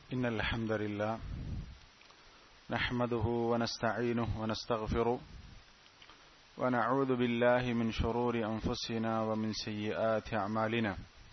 إن الحمد لله نحمده ونستعينه ونستغفره ونعوذ بالله من شرور أنفسنا ومن سيئات أعمالنا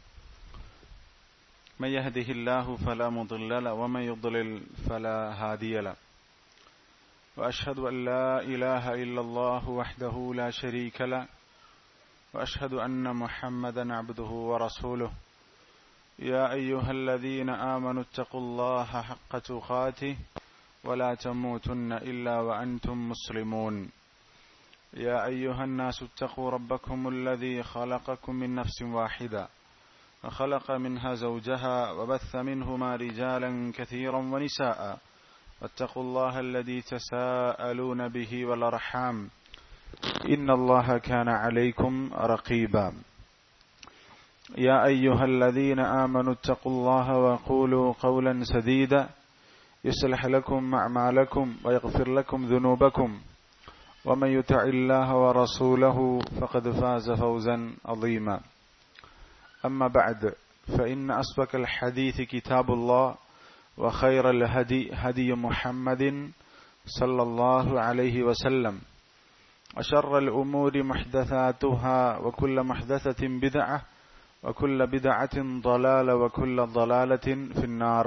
من يهده الله فلا مضل له ومن يضلل فلا هادي له وأشهد أن لا إله إلا الله وحده لا شريك له وأشهد أن محمدا عبده ورسوله يا أيها الذين آمنوا اتقوا الله حق تقاته ولا تموتن إلا وأنتم مسلمون يا أيها الناس اتقوا ربكم الذي خلقكم من نفس واحدة وخلق منها زوجها وبث منهما رجالا كثيرا ونساء واتقوا الله الذي تساءلون به والأرحام إن الله كان عليكم رقيبا يا أيها الذين آمنوا اتقوا الله وقولوا قولا سديدا يصلح لكم أعمالكم ويغفر لكم ذنوبكم ومن يطع الله ورسوله فقد فاز فوزا عظيما أما بعد فإن أصدق الحديث كتاب الله وخير الهدي هدي محمد صلى الله عليه وسلم وشر الأمور محدثاتها وكل محدثة بدعة وكل بدعة ضلالة وكل ضلالة في النار.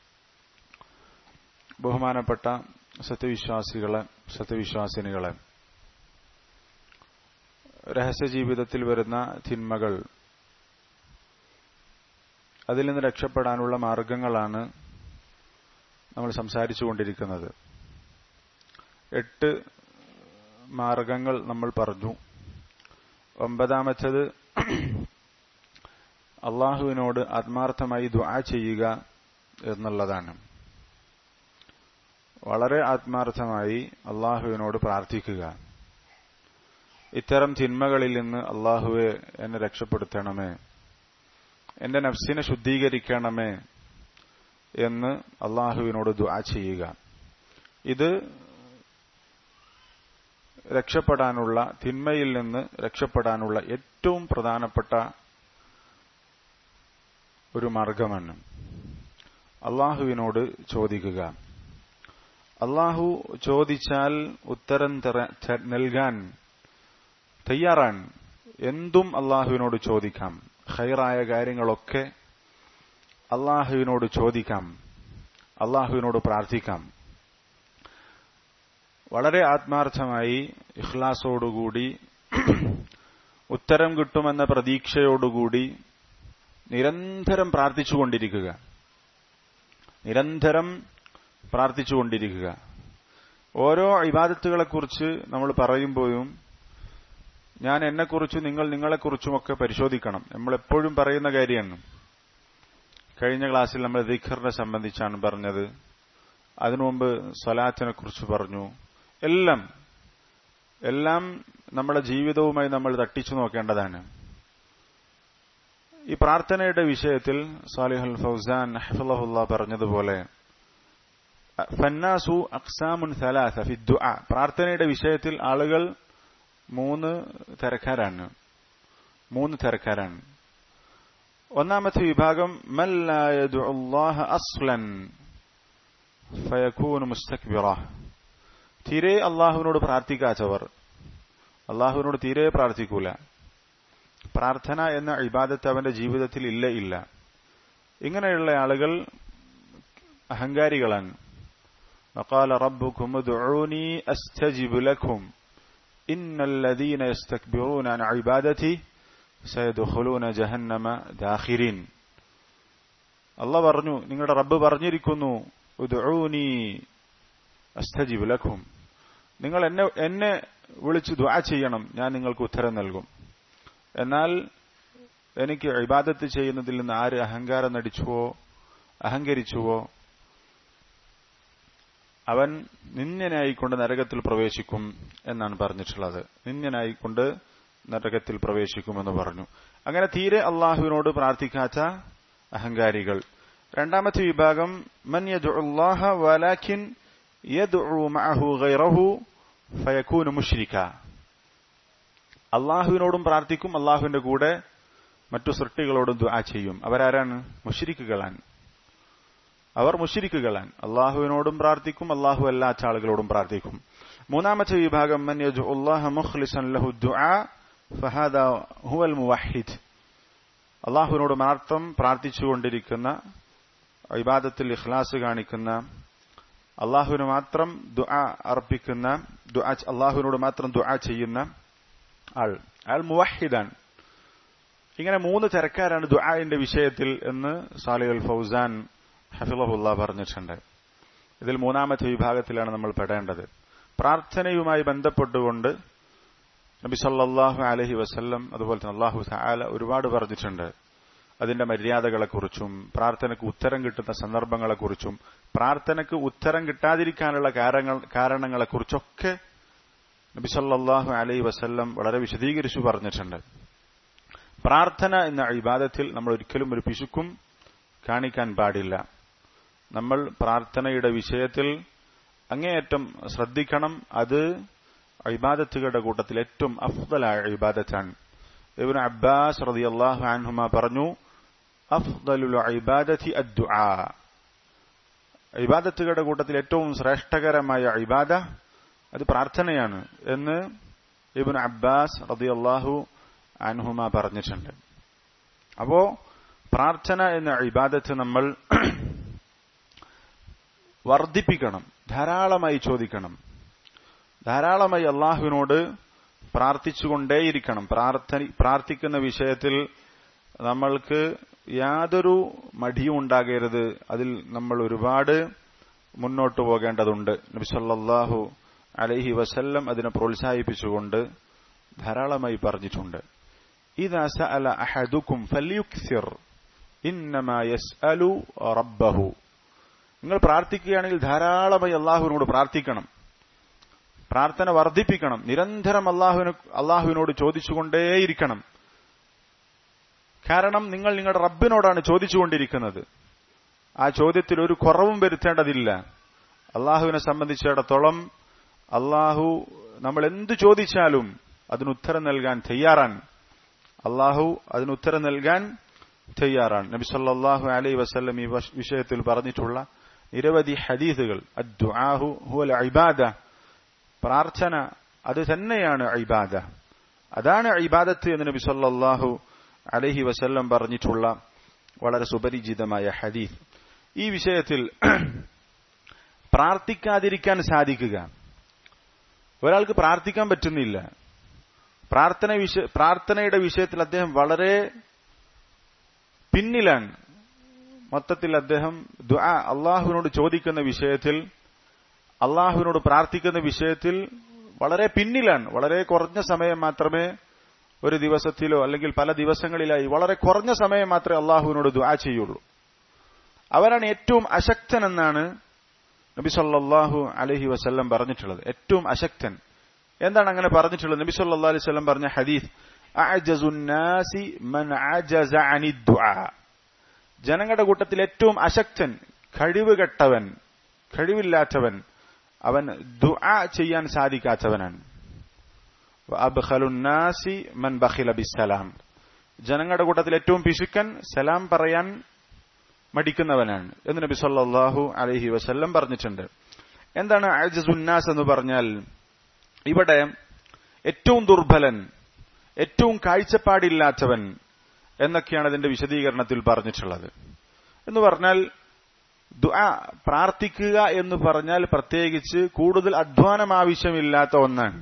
ബഹുമാനപ്പെട്ട സത്യവിശ്വാസിനികളെ, രഹസ്യ ജീവിതത്തിൽ വരുന്ന തിന്മകൾ, അതിൽ നിന്ന് രക്ഷപ്പെടാനുള്ള മാർഗങ്ങളാണ് നമ്മൾ സംസാരിച്ചുകൊണ്ടിരിക്കുന്നത്. 8 മാർഗങ്ങൾ നമ്മൾ പറഞ്ഞു. 9ാമത്തേത് അള്ളാഹുവിനോട് ആത്മാർത്ഥമായി ദുആ ചെയ്യുക എന്നുള്ളതാണ്. വളരെ ആത്മാർത്ഥമായി അള്ളാഹുവിനോട് പ്രാർത്ഥിക്കുക. ഇത്തരം തിന്മകളിൽ നിന്ന് അള്ളാഹുവെ എന്നെ രക്ഷപ്പെടുത്തണമേ, എന്റെ നഫ്സിനെ ശുദ്ധീകരിക്കണമേ എന്ന് അള്ളാഹുവിനോട് ദുആ ചെയ്യുക. ഇത് രക്ഷപ്പെടാനുള്ള, തിന്മയിൽ നിന്ന് രക്ഷപ്പെടാനുള്ള ഏറ്റവും പ്രധാനപ്പെട്ട ഒരു മാർഗമാണ്. അള്ളാഹുവിനോട് ചോദിക്കുക. അള്ളാഹു ചോദിച്ചാൽ ഉത്തരം നൽകാൻ തയ്യാറാണ്. എന്തും അള്ളാഹുവിനോട് ചോദിക്കാം. ഖൈറായ കാര്യങ്ങളൊക്കെ അള്ളാഹുവിനോട് ചോദിക്കാം, അള്ളാഹുവിനോട് പ്രാർത്ഥിക്കാം. വളരെ ആത്മാർത്ഥമായി, ഇഖ്ലാസോടുകൂടി, ഉത്തരം കിട്ടുമെന്ന പ്രതീക്ഷയോടുകൂടി നിരന്തരം പ്രാർത്ഥിച്ചുകൊണ്ടിരിക്കുക. ഓരോ ഇബാദത്തുകളെക്കുറിച്ച് നമ്മൾ പറയുമ്പോഴും ഞാൻ എന്നെക്കുറിച്ചും നിങ്ങൾ നിങ്ങളെക്കുറിച്ചുമൊക്കെ പരിശോധിക്കണം. നമ്മൾ എപ്പോഴും പറയുന്ന കാര്യമാണ്. കഴിഞ്ഞ ക്ലാസ്സിൽ നമ്മൾ ദിക്റിനെ സംബന്ധിച്ചാണ് പറഞ്ഞത്. അതിനു മുമ്പ് സ്വലാത്തിനെ കുറിച്ച് പറഞ്ഞു. എല്ലാം നമ്മുടെ ജീവിതവുമായി നമ്മൾ തട്ടിച്ചു നോക്കേണ്ടതാണ്. ഈ പ്രാർത്ഥനയുടെ വിഷയത്തിൽ സാലിഹുൽ ഫൗസാൻ ഹഫിളഹുല്ലാഹ് പറഞ്ഞതുപോലെ ഫന്നാസു അഖ്സാമുൻ സലാസ ഫി ദുആ, പ്രാർത്ഥനയുടെ വിഷയത്തിൽ ആളുകൾ 3 തരക്കാരാണ്. ഒന്നാമത്തെ വിഭാഗം മൻ ലാ യദ്ഉല്ലാഹ അസ്ലൻ ഫയകൂനു മുസ്തക്ബിറ, തീരെ അല്ലാഹുവിനോട് പ്രാർത്ഥിക്കാത്തവർ, അല്ലാഹുവിനോട് തീരെ പ്രാർത്ഥിക്കൂല. പ്രാർത്ഥന എന്ന ഇബാദത്ത് അവന്റെ ജീവിതത്തിൽ ഇല്ല. ഇങ്ങനെയുള്ള ആളുകൾ അഹങ്കാരികളാണ്. വഖാല റബ്ബുകും ഉദ്ഉനി അസ്തജിബ് ലക്കും ഇന്നല്ലദീന യസ്തക്ബിറൂന അൻ ഇബാദതി സയദ്ഖുലൂന ജഹന്നമ ദാഖിരീൻ. അല്ലാഹ് പറഞ്ഞു, നിങ്ങളുടെ റബ്ബ് പറഞ്ഞിരിക്കുന്നു, ഉദ്ഉനി അസ്തജിബ് ലക്കും, നിങ്ങൾ എന്നെ വിളിച്ച് ദുആ ചെയ്യണം, ഞാൻ നിങ്ങൾക്ക് ഉത്തരം നൽകും. എന്നാൽ എനിക്ക് ഇബാദത്ത് ചെയ്യുന്നതിൽ നിന്ന് ആര് അഹങ്കാരം നടിച്ചുവോ, അഹങ്കരിച്ചുവോ, അവൻ നിന്ദ്യനായിക്കൊണ്ട് നരകത്തിൽ പ്രവേശിക്കും എന്നാണ് പറഞ്ഞിട്ടുള്ളത്. നിന്ദ്യനായിക്കൊണ്ട് നരകത്തിൽ പ്രവേശിക്കുമെന്ന് പറഞ്ഞു. അങ്ങനെ തീരെ അള്ളാഹുവിനോട് പ്രാർത്ഥിക്കാത്ത അഹങ്കാരികൾ. രണ്ടാമത്തെ വിഭാഗം മൻ യദ്ഉല്ലാഹ വലാകിൻ യദ്ഉ മഅഹു ഗൈറഹു ഫയകൂനു മുശ്രിക, അള്ളാഹുവിനോടും പ്രാർത്ഥിക്കും, അള്ളാഹുവിന്റെ കൂടെ മറ്റു സൃഷ്ടികളോടും ദുആ ചെയ്യും. അവരാരാണ്? മുശ്രിക്കുകളാണ്. അവർ മുശ്രിക്കുകളാണ്. അള്ളാഹുവിനോടും പ്രാർത്ഥിക്കും, അള്ളാഹു അല്ലാത്ത ആളുകളോടും പ്രാർത്ഥിക്കും. മൂന്നാമത്തെ വിഭാഗം മൻ യദ്ഉല്ലാഹ മുഖ്ലിസൻ ലഹു ദുആ ഫഹാദാ ഹുവൽ മുവഹിദ്. അള്ളാഹുവിനോട് മാത്രം പ്രാർത്ഥിച്ചുകൊണ്ടിരിക്കുന്ന, ഇബാദത്തിൽ ഇഖ്ലാസ് കാണിക്കുന്ന, അള്ളാഹുവിന് മാത്രം ദുആ അർപ്പിക്കുന്ന, അള്ളാഹുവിനോട് മാത്രം ദുആ ചെയ്യുന്ന അയാൾ മുവഹിദാണ്. ഇങ്ങനെ 3 തരക്കാരാണ് ദുആഇന്റെ വിഷയത്തിൽ എന്ന് സാലിഹ് അൽ ഫൗസാൻ ഹഫിളഹുല്ലാഹ് പറഞ്ഞിട്ടുണ്ട്. ഇതിൽ മൂന്നാമത്തെ വിഭാഗത്തിലാണ് നമ്മൾ പെടേണ്ടത്. പ്രാർത്ഥനയുമായി ബന്ധപ്പെട്ടുകൊണ്ട് നബി സല്ലല്ലാഹു അലൈഹി വസല്ലം അതുപോലെ തന്നെ അല്ലാഹു തആല ഒരുപാട് പറഞ്ഞിട്ടുണ്ട്. അതിന്റെ മര്യാദകളെക്കുറിച്ചും പ്രാർത്ഥനയ്ക്ക് ഉത്തരം കിട്ടുന്ന സന്ദർഭങ്ങളെക്കുറിച്ചും പ്രാർത്ഥനയ്ക്ക് ഉത്തരം കിട്ടാതിരിക്കാനുള്ള കാരണങ്ങളെക്കുറിച്ചൊക്കെ നബി സല്ലല്ലാഹു അലൈഹി വസല്ലം വളരെ വിശദീകരിച്ചു പറഞ്ഞിട്ടുണ്ട്. പ്രാർത്ഥന എന്ന ഇബാദത്തിൽ നമ്മൾ ഒരിക്കലും ഒരു പിശുക്കും കാണിക്കാൻ പാടില്ല. നമ്മൾ പ്രാർത്ഥനയുടെ വിഷയത്തിൽ അങ്ങേയറ്റം ശ്രദ്ധിക്കണം. അത് ഇബാദത്തുകളുടെ കൂട്ടത്തിൽ ഏറ്റവും അഫ്ദലായ ഇബാദത്താണ്. ഇബ്നു അബ്ബാസ് റളിയല്ലാഹു അൻഹുമാ പറഞ്ഞു, അഫ്ദലുൽ ഇബാദത്തി അദ്ദുആ. ഇബാദത്തുകളുടെ കൂട്ടത്തിൽ ഏറ്റവും ശ്രേഷ്ഠകരമായ ഇബാദ അത് പ്രാർത്ഥനയാണ് എന്ന് ഇബ്നു അബ്ബാസ് റളിയല്ലാഹു അൻഹുമാ പറഞ്ഞിട്ടുണ്ട്. അപ്പോ പ്രാർത്ഥന എന്ന ഇബാദത്ത് നമ്മൾ വർദ്ധിപ്പിക്കണം, ധാരാളമായി ചോദിക്കണം, ധാരാളമായി അള്ളാഹുവിനോട് പ്രാർത്ഥിച്ചുകൊണ്ടേയിരിക്കണം. പ്രാർത്ഥിക്കുന്ന വിഷയത്തിൽ നമ്മൾക്ക് യാതൊരു മടിയും ഉണ്ടാകരുത്. അതിൽ നമ്മൾ ഒരുപാട് മുന്നോട്ടു പോകേണ്ടതുണ്ട്. നബി സല്ലല്ലാഹു അലൈഹി വസല്ലം അതിനെ പ്രോത്സാഹിപ്പിച്ചുകൊണ്ട് ധാരാളമായി പറഞ്ഞിട്ടുണ്ട്. ഇദാ സഅല അഹദുക്കും ഫല്യുക്സിർ ഇന്നമാ യസ്അലു റബ്ബഹു. നിങ്ങൾ പ്രാർത്ഥിക്കുകയാണെങ്കിൽ ധാരാളമായി അള്ളാഹുവിനോട് പ്രാർത്ഥിക്കണം, പ്രാർത്ഥന വർദ്ധിപ്പിക്കണം, നിരന്തരം അള്ളാഹുവിനോട് ചോദിച്ചുകൊണ്ടേയിരിക്കണം. കാരണം നിങ്ങൾ നിങ്ങളുടെ റബ്ബിനോടാണ് ചോദിച്ചുകൊണ്ടിരിക്കുന്നത്. ആ ചോദ്യത്തിൽ ഒരു കുറവും വരുത്തേണ്ടതില്ല. അള്ളാഹുവിനെ സംബന്ധിച്ചിടത്തോളം അള്ളാഹു നമ്മൾ എന്തു ചോദിച്ചാലും അതിനുത്തരം നൽകാൻ തയ്യാറാണ്. അള്ളാഹു അതിനുത്തരം നൽകാൻ തയ്യാറാണ്. നബി സല്ലല്ലാഹു അലൈഹി വസല്ലം ഈ വിഷയത്തിൽ പറഞ്ഞിട്ടുള്ള നിരവധി ഹദീസുകൾ, അദ്ദുആഹു ഹുവൽ ഇബാദ, പ്രാർത്ഥന അത് തന്നെയാണ് ഇബാദ, അതാണ് ഇബാദത്ത് എന്ന് നബി സല്ലല്ലാഹു അലൈഹി വസല്ലം പറഞ്ഞിട്ടുള്ള വളരെ സുപരിചിതമായ ഹദീസ്. ഈ വിഷയത്തിൽ പ്രാർത്ഥിക്കാതിരിക്കാൻ സാധിക്കുക, ഒരാൾക്ക് പ്രാർത്ഥിക്കാൻ പറ്റുന്നില്ല, പ്രാർത്ഥനയുടെ വിഷയത്തിൽ അദ്ദേഹം വളരെ പിന്നിലാണ്, മൊത്തത്തിൽ അദ്ദേഹം ദുആ അള്ളാഹുവിനോട് ചോദിക്കുന്ന വിഷയത്തിൽ, അള്ളാഹുവിനോട് പ്രാർത്ഥിക്കുന്ന വിഷയത്തിൽ വളരെ പിന്നിലാണ്. വളരെ കുറഞ്ഞ സമയം മാത്രമേ ഒരു ദിവസത്തിലോ അല്ലെങ്കിൽ പല ദിവസങ്ങളിലായി വളരെ കുറഞ്ഞ സമയം മാത്രമേ അള്ളാഹുവിനോട് ദുആ ചെയ്യുള്ളൂ. അവരാണ് ഏറ്റവും അശക്തനെന്നാണ് നബി സല്ലല്ലാഹു അലൈഹി വസല്ലം പറഞ്ഞിട്ടുള്ളത്. ഏറ്റവും അശക്തൻ. എന്താണ് അങ്ങനെ പറഞ്ഞിട്ടുള്ളത്? നബി സല്ലല്ലാഹു അലൈഹി വസല്ലം പറഞ്ഞ ഹദീസ്, അഅജസുൻ നാസി മൻ അജസ അനി ദുആ. ജനങ്ങളുടെ കൂട്ടത്തിൽ ഏറ്റവും അശക്തൻ, കഴിവുകെട്ടവൻ, കഴിവില്ലാത്തവൻ, അവൻ ദുആ ചെയ്യാൻ സാധിക്കാത്തവനാണ്. വഅബ്ഖലുൻ നാസി മൻ ബഖില ബിസ്സലാം. ജനങ്ങളുടെ കൂട്ടത്തിൽ ഏറ്റവും പിശുക്കൻ സലാം പറയാൻ മടിക്കുന്നവനാണ് എന്ന് നബി സല്ലല്ലാഹു അലൈഹി വസല്ലം പറഞ്ഞിട്ടുണ്ട്. എന്താണ് അഅജസുൻ നാസ് എന്ന് പറഞ്ഞാൽ? ഇവിടെ ഏറ്റവും ദുർബലൻ, ഏറ്റവും കാഴ്ചപ്പാടില്ലാത്തവൻ എന്നൊക്കെയാണ് അതിന്റെ വിശദീകരണത്തിൽ പറഞ്ഞിട്ടുള്ളത്. എന്ന് പറഞ്ഞാൽ ദുആ പ്രാർത്ഥിക്കുക എന്ന് പറഞ്ഞാൽ പ്രത്യേകിച്ച് കൂടുതൽ അധ്വാനം ആവശ്യമില്ലാത്ത ഒന്നാണ്.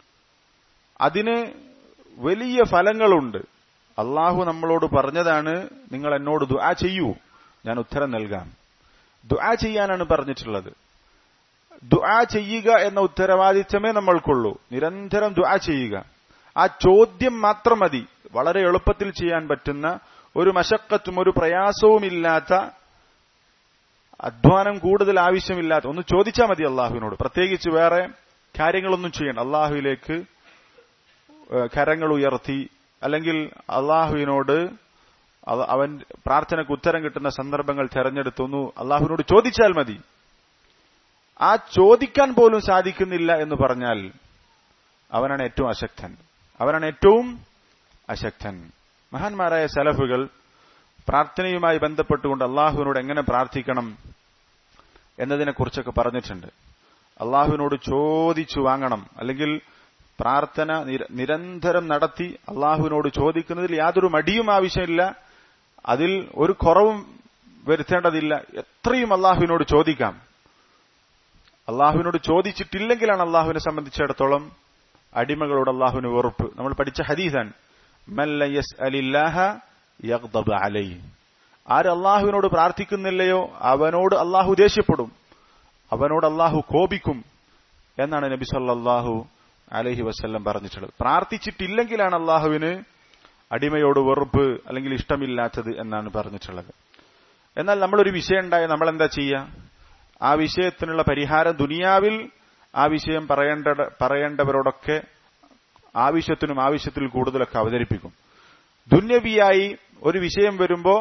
അതിന് വലിയ ഫലങ്ങളുണ്ട്. അള്ളാഹു നമ്മളോട് പറഞ്ഞതാണ്, നിങ്ങൾ എന്നോട് ദുആ ചെയ്യൂ, ഞാൻ ഉത്തരം നൽകാം. ദുആ ചെയ്യാനാണ് പറഞ്ഞിട്ടുള്ളത്. ദുആ ചെയ്യുക എന്ന ഉത്തരവാദിത്തമേ നമ്മൾക്കുള്ളൂ. നിരന്തരം ദുആ ചെയ്യുക. ആ ചോദ്യം മാത്രം മതി. വളരെ എളുപ്പത്തിൽ ചെയ്യാൻ പറ്റുന്ന, ഒരു മശക്കത്തും ഒരു പ്രയാസവുമില്ലാത്ത, അധ്വാനം കൂടുതൽ ആവശ്യമില്ലാത്ത ഒന്ന് ചോദിച്ചാൽ മതി അള്ളാഹുവിനോട്. പ്രത്യേകിച്ച് വേറെ കാര്യങ്ങളൊന്നും ചെയ്യണം. അള്ളാഹുവിലേക്ക് കരങ്ങൾ ഉയർത്തി അല്ലെങ്കിൽ അള്ളാഹുവിനോട് അവൻ പ്രാർത്ഥനയ്ക്ക് ഉത്തരം കിട്ടുന്ന സന്ദർഭങ്ങൾ തെരഞ്ഞെടുത്തൊന്നു അള്ളാഹുവിനോട് ചോദിച്ചാൽ മതി. ആ ചോദിക്കാൻ പോലും സാധിക്കുന്നില്ല എന്ന് പറഞ്ഞാൽ അവനാണ് ഏറ്റവും അശക്തൻ, അവനാണ് ഏറ്റവും അശക്തൻ. മഹാന്മാരായ സലഫുകൾ പ്രാർത്ഥനയുമായി ബന്ധപ്പെട്ടുകൊണ്ട് അള്ളാഹുവിനോട് എങ്ങനെ പ്രാർത്ഥിക്കണം എന്നതിനെക്കുറിച്ചൊക്കെ പറഞ്ഞിട്ടുണ്ട്. അള്ളാഹുവിനോട് ചോദിച്ചു വാങ്ങണം, അല്ലെങ്കിൽ പ്രാർത്ഥന നിരന്തരം നടത്തി അള്ളാഹുവിനോട് ചോദിക്കുന്നതിൽ യാതൊരു മടിയും ആവശ്യമില്ല, അതിൽ ഒരു കുറവും വരുത്തേണ്ടതില്ല. എത്രയും അള്ളാഹുവിനോട് ചോദിക്കാം. അള്ളാഹുവിനോട് ചോദിച്ചിട്ടില്ലെങ്കിലാണ് അള്ളാഹുവിനെ സംബന്ധിച്ചിടത്തോളം അടിമകളോട് അള്ളാഹുവിന് വെറുപ്പ്. നമ്മൾ പഠിച്ച ഹദീസാൻ മൻ ല യസ്അലില്ലാഹ യഗ്ദബ അലൈഹി. ആര് അള്ളാഹുവിനോട് പ്രാർത്ഥിക്കുന്നില്ലയോ അവനോട് അള്ളാഹു ദേഷ്യപ്പെടും, അവനോട് അള്ളാഹു കോപിക്കും എന്നാണ് നബി സല്ലല്ലാഹു അലൈഹി വസല്ലം പറഞ്ഞിട്ടുള്ളത്. പ്രാർത്ഥിച്ചിട്ടില്ലെങ്കിലാണ് അള്ളാഹുവിന് അടിമയോട് വെറുപ്പ് അല്ലെങ്കിൽ ഇഷ്ടമില്ലാത്തത് എന്നാണ് പറഞ്ഞിട്ടുള്ളത്. എന്നാൽ നമ്മളൊരു വിഷയം ഉണ്ടായാൽ നമ്മൾ എന്താ ചെയ്യുക? ആ വിഷയത്തിനുള്ള പരിഹാരം ദുനിയാവിൽ ആ വിഷയം പറയേണ്ടവരോടൊക്കെ ആവശ്യത്തിൽ കൂടുതലൊക്കെ അവതരിപ്പിക്കും. ദുന്യവിയായി ഒരു വിഷയം വരുമ്പോ,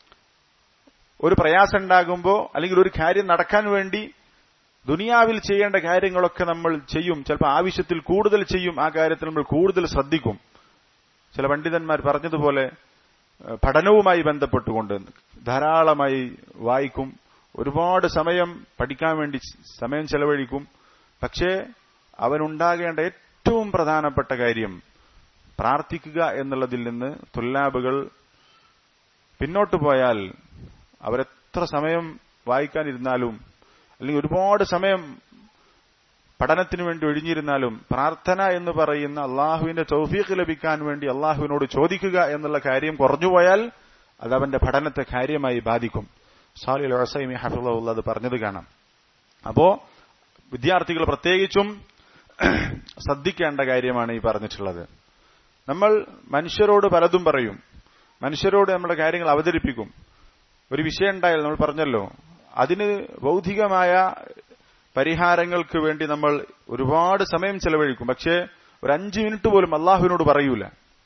ഒരു പ്രയാസം ഉണ്ടാകുമ്പോ, അല്ലെങ്കിൽ ഒരു കാര്യം നടക്കാൻ വേണ്ടി ദുനിയാവിൽ ചെയ്യേണ്ട കാര്യങ്ങളൊക്കെ നമ്മൾ ചെയ്യും. ചിലപ്പോൾ ആവശ്യത്തിൽ കൂടുതൽ ചെയ്യും. ആ കാര്യത്തിൽ നമ്മൾ കൂടുതൽ ശ്രദ്ധിക്കും. ചില പണ്ഡിതന്മാർ പറഞ്ഞതുപോലെ പഠനവുമായി ബന്ധപ്പെട്ടുകൊണ്ട് ധാരാളമായി വായിക്കും, ഒരുപാട് സമയം പഠിക്കാൻ വേണ്ടി സമയം ചെലവഴിക്കും. പക്ഷേ അവനുണ്ടാകേണ്ട ഏറ്റവും പ്രധാനപ്പെട്ട കാര്യം പ്രാർത്ഥിക്കുക എന്നുള്ളതിൽ നിന്ന് തുല്ലാബുകൾ പിന്നോട്ടു പോയാൽ, അവരെത്ര സമയം വായിക്കാനിരുന്നാലും അല്ലെങ്കിൽ ഒരുപാട് സമയം പഠനത്തിന് വേണ്ടി ഒഴിഞ്ഞിരുന്നാലും പ്രാർത്ഥന എന്ന് പറയുന്ന അള്ളാഹുവിന്റെ തൗഫീഖ് ലഭിക്കാൻ വേണ്ടി അള്ളാഹുവിനോട് ചോദിക്കുക എന്നുള്ള കാര്യം കുറഞ്ഞുപോയാൽ അത് അവന്റെ പഠനത്തെ കാര്യമായി ബാധിക്കും. സാലിഹ് അൽ ഉസൈമി ഹഫിളഹുല്ലാഹ് അത് പറഞ്ഞത് കാണാം. അപ്പോ വിദ്യാർത്ഥികൾ പ്രത്യേകിച്ചും ശ്രദ്ധിക്കേണ്ട കാര്യമാണ് ഈ പറഞ്ഞിട്ടുള്ളത്. നമ്മൾ മനുഷ്യരോട് പലതും പറയും, മനുഷ്യരോട് നമ്മുടെ കാര്യങ്ങൾ അവതരിപ്പിക്കും. ഒരു വിഷയം ഉണ്ടായാൽ നമ്മൾ പറഞ്ഞല്ലോ, അതിന് ഭൗതികമായ പരിഹാരങ്ങൾക്ക് വേണ്ടി നമ്മൾ ഒരുപാട് സമയം ചെലവഴിക്കും. പക്ഷേ ഒരു 5 മിനിറ്റ് പോലും അള്ളാഹുവിനോട് പറയൂല.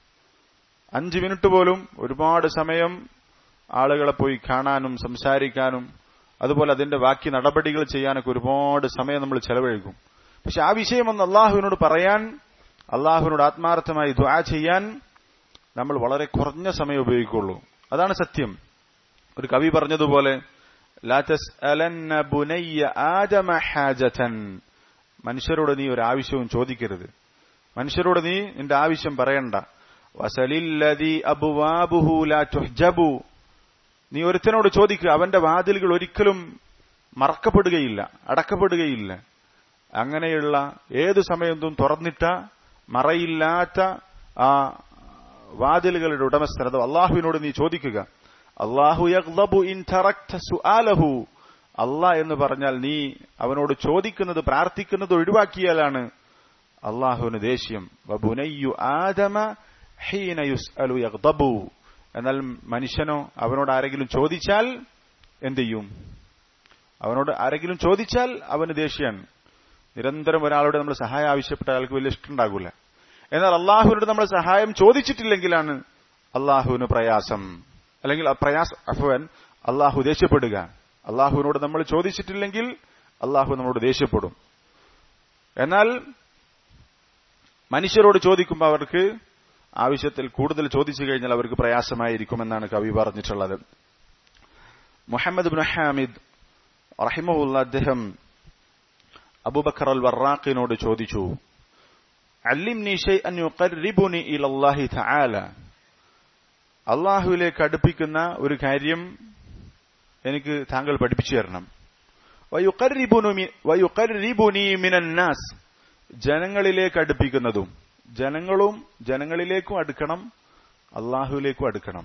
5 മിനിറ്റ് പോലും ഒരുപാട് സമയം ആളുകളെ പോയി കാണാനും സംസാരിക്കാനും അതുപോലെ അതിന്റെ ബാക്കി നടപടികൾ ചെയ്യാനൊക്കെ ഒരുപാട് സമയം നമ്മൾ ചെലവഴിക്കും. പക്ഷെ ആ വിഷയമൊന്ന് അള്ളാഹുവിനോട് പറയാൻ, അള്ളാഹുവിനോട് ആത്മാർത്ഥമായി ദുആ ചെയ്യാൻ നമ്മൾ വളരെ കുറഞ്ഞ സമയം ഉപയോഗിക്കുള്ളൂ. അതാണ് സത്യം. ഒരു കവി പറഞ്ഞതുപോലെ ലാ തസ്അലന്ന ബുനയ്യ ആദമ ഹാജതൻ, മനുഷ്യരോട് നീ ഒരു ആവശ്യവും ചോദിക്കരുത്, മനുഷ്യരോട് നീ നിന്റെ ആവശ്യം പറയണ്ട. വസലില്ലദി അബ്വാബുഹു ലാ തുഹ്ജബു, നീ ഒരുത്തനോട് ചോദിക്കുക, അവന്റെ വാതിലുകൾ ഒരിക്കലും മറക്കപ്പെടുകയില്ല, അടക്കപ്പെടുകയില്ല. അങ്ങനെയുള്ള ഏതു സമയത്തും തുറന്നിട്ട മറയില്ലാത്ത ആ വാതിലുകളുടെ ഉടമസ്ഥൻ അള്ളാഹുവിനോട് നീ ചോദിക്കുക. അല്ലാഹു യഗ്ളബു ഇൻ തറക്ത സുആലഹു, അല്ലാഹ് എന്ന് പറഞ്ഞാൽ നീ അവനോട് ചോദിക്കുന്നത് പ്രാർത്ഥിക്കുന്നത് ഒഴിവാക്കിയാലാണ് അള്ളാഹുവിന് ദേഷ്യം. വബുനയ്യു ആദമ ഹീന യുസ്അലു യഗ്ളബു, എന്നാൽ മനുഷ്യനോ അവനോട് ആരെങ്കിലും ചോദിച്ചാൽ എന്ത് ചെയ്യും? അവനോട് ആരെങ്കിലും ചോദിച്ചാൽ അവന് ദേഷ്യാണ്. നിരന്തരം ഒരാളോട് നമ്മൾ സഹായം ആവശ്യപ്പെട്ട അയാൾക്ക് വലിയ ഇഷ്ടമുണ്ടാകൂല. എന്നാൽ അള്ളാഹുവിനോട് നമ്മൾ സഹായം ചോദിച്ചിട്ടില്ലെങ്കിലാണ് അള്ളാഹുവിന് പ്രയാസം, അല്ലെങ്കിൽ അള്ളാഹു ദേഷ്യപ്പെടുക. അള്ളാഹുവിനോട് നമ്മൾ ചോദിച്ചിട്ടില്ലെങ്കിൽ അള്ളാഹു നമ്മളോട് ദേഷ്യപ്പെടും. എന്നാൽ മനുഷ്യരോട് ചോദിക്കുമ്പോൾ അവർക്ക് ആവശ്യത്തിൽ കൂടുതൽ ചോദിച്ചു കഴിഞ്ഞാൽ അവർക്ക് പ്രയാസമായിരിക്കുമെന്നാണ് കവി പറഞ്ഞിട്ടുള്ളത്. മുഹമ്മദ് ഇബ്നു ഹാമിദ് റഹിമഹുല്ലാഹ് അദ്ദേഹം അബൂബക്കർ അൽ വറാഖിനോട് ചോദിച്ചു, അല്ലിംനി ശൈഅൻ യുഖർരിബുനി ഇലല്ലാഹി തആല, അള്ളാഹുവിലേക്ക് അടുപ്പിക്കുന്ന ഒരു കാര്യം എനിക്ക് താങ്കൾ പഠിപ്പിച്ചു തരണം. വയുഖർരിബുനി മിനന്നാസ്, ജനങ്ങളിലേക്ക് അടുപ്പിക്കുന്നതും, ജനങ്ങളിലേക്കും അടുക്കണം, അള്ളാഹുവിലേക്കും അടുക്കണം.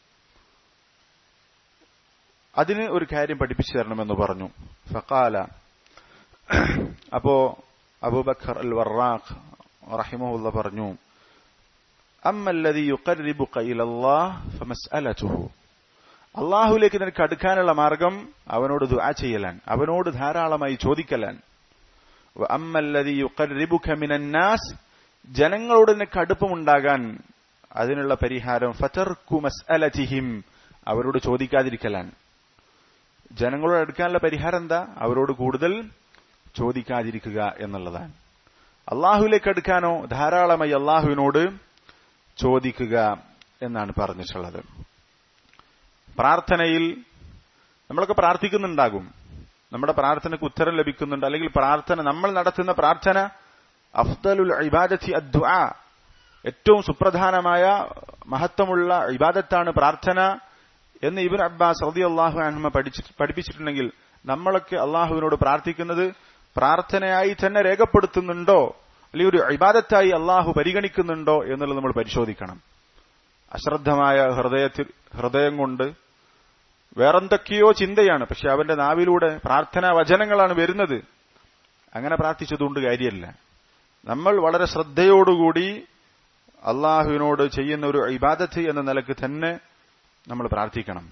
അതിന് ഒരു കാര്യം പഠിപ്പിച്ചു തരണമെന്ന് പറഞ്ഞു. ഫഖാല, അപ്പോ അബൂബക്കർ അൽ വറാഖ് റഹിമഹുല്ലാഹ് പറഞ്ഞു, അമ്മല്ലദീ യുഖർരിബുക ഇലല്ലാഹ് ഫമസ്അലതുഹു, അള്ളാഹുവിലേക്ക് നിനക്ക് അടുക്കാനുള്ള മാർഗം അവനോട് ദുആ ചെയ്യലാൻ, അവനോട് ധാരാളമായി ചോദിക്കലാൻ. വഅമ്മല്ലദീ യുഖർരിബുക മിനന്നാസ്, ജനങ്ങളോട് നിനക്ക് അടുപ്പമുണ്ടാകാൻ അതിനുള്ള പരിഹാരം ഫതർക്കു മസ്അലതിഹിം, അവരോട് ചോദിക്കാതിരിക്കലാൻ. ജനങ്ങളോട് അടുക്കാനുള്ള പരിഹാരം എന്താ? അവരോട് കൂടുതൽ ചോദിക്കാതിരിക്കുക എന്നുള്ളതാണ്. അള്ളാഹുവിലേക്ക് അടുക്കാനോ ധാരാളമായി അള്ളാഹുവിനോട് ചോദിക്കുക എന്നാണ് പറഞ്ഞിട്ടുള്ളത്. പ്രാർത്ഥനയിൽ നമ്മളൊക്കെ പ്രാർത്ഥിക്കുന്നുണ്ടാകും. നമ്മുടെ പ്രാർത്ഥനയ്ക്ക് ഉത്തരം ലഭിക്കുന്നുണ്ട്, അല്ലെങ്കിൽ നമ്മൾ നടത്തുന്ന പ്രാർത്ഥന അഫ്ദലുൽ ഇബാദത്തി അദ്ദുആ, ഏറ്റവും സുപ്രധാനമായ മഹത്വമുള്ള ഇബാദത്താണ് പ്രാർത്ഥന എന്ന് ഇബ്നു അബ്ബാസ് റളിയല്ലാഹു അൻഹു പഠിപ്പിച്ചിട്ടുണ്ടെങ്കിൽ നമ്മളൊക്കെ അള്ളാഹുവിനോട് പ്രാർത്ഥിക്കുന്നത് പ്രാർത്ഥനയായി തന്നെ രേഖപ്പെടുത്തുന്നുണ്ടോ, അല്ലെങ്കിൽ ഒരു ഇബാദത്തായി അള്ളാഹു പരിഗണിക്കുന്നുണ്ടോ എന്നുള്ളത് നമ്മൾ പരിശോധിക്കണം. അശ്രദ്ധമായ ഹൃദയം കൊണ്ട് വേറെന്തൊക്കെയോ ചിന്തയാണ്, പക്ഷെ അവന്റെ നാവിലൂടെ പ്രാർത്ഥനാ വചനങ്ങളാണ് വരുന്നത്. അങ്ങനെ പ്രാർത്ഥിച്ചതുകൊണ്ട് കാര്യമല്ല. നമ്മൾ വളരെ ശ്രദ്ധയോടുകൂടി അള്ളാഹുവിനോട് ചെയ്യുന്ന ഒരു ഇബാദത്ത് എന്ന നിലക്ക് തന്നെ നമ്മൾ പ്രാർത്ഥിക്കണം.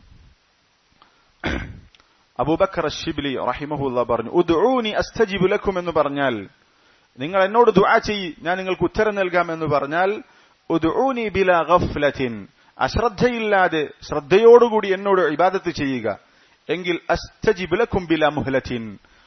അബൂബക്കർ അശ്ശിബ്ലി റഹിമഹുല്ലാഹ് പറഞ്ഞു, ഉദ്ഊനി അസ്തജിബ് ലക്കും എന്ന് പറഞ്ഞാൽ, നിങ്ങൾ എന്നോട് ദുആ ചെയ്യ്, ഞാൻ നിങ്ങൾക്ക് ഉത്തരം നൽകാം എന്ന് പറഞ്ഞാൽ, ഉദ്ഊനി ബിലാ ഗഫ്ലത്തിൻ, അശ്രദ്ധയില്ലാതെ ശ്രദ്ധയോടുകൂടി എന്നോട് ഇബാദത്ത് ചെയ്യുക, എങ്കിൽ അസ്തജിബ് ലക്കും ബിലാ മുഹ്ലത്തിൻ,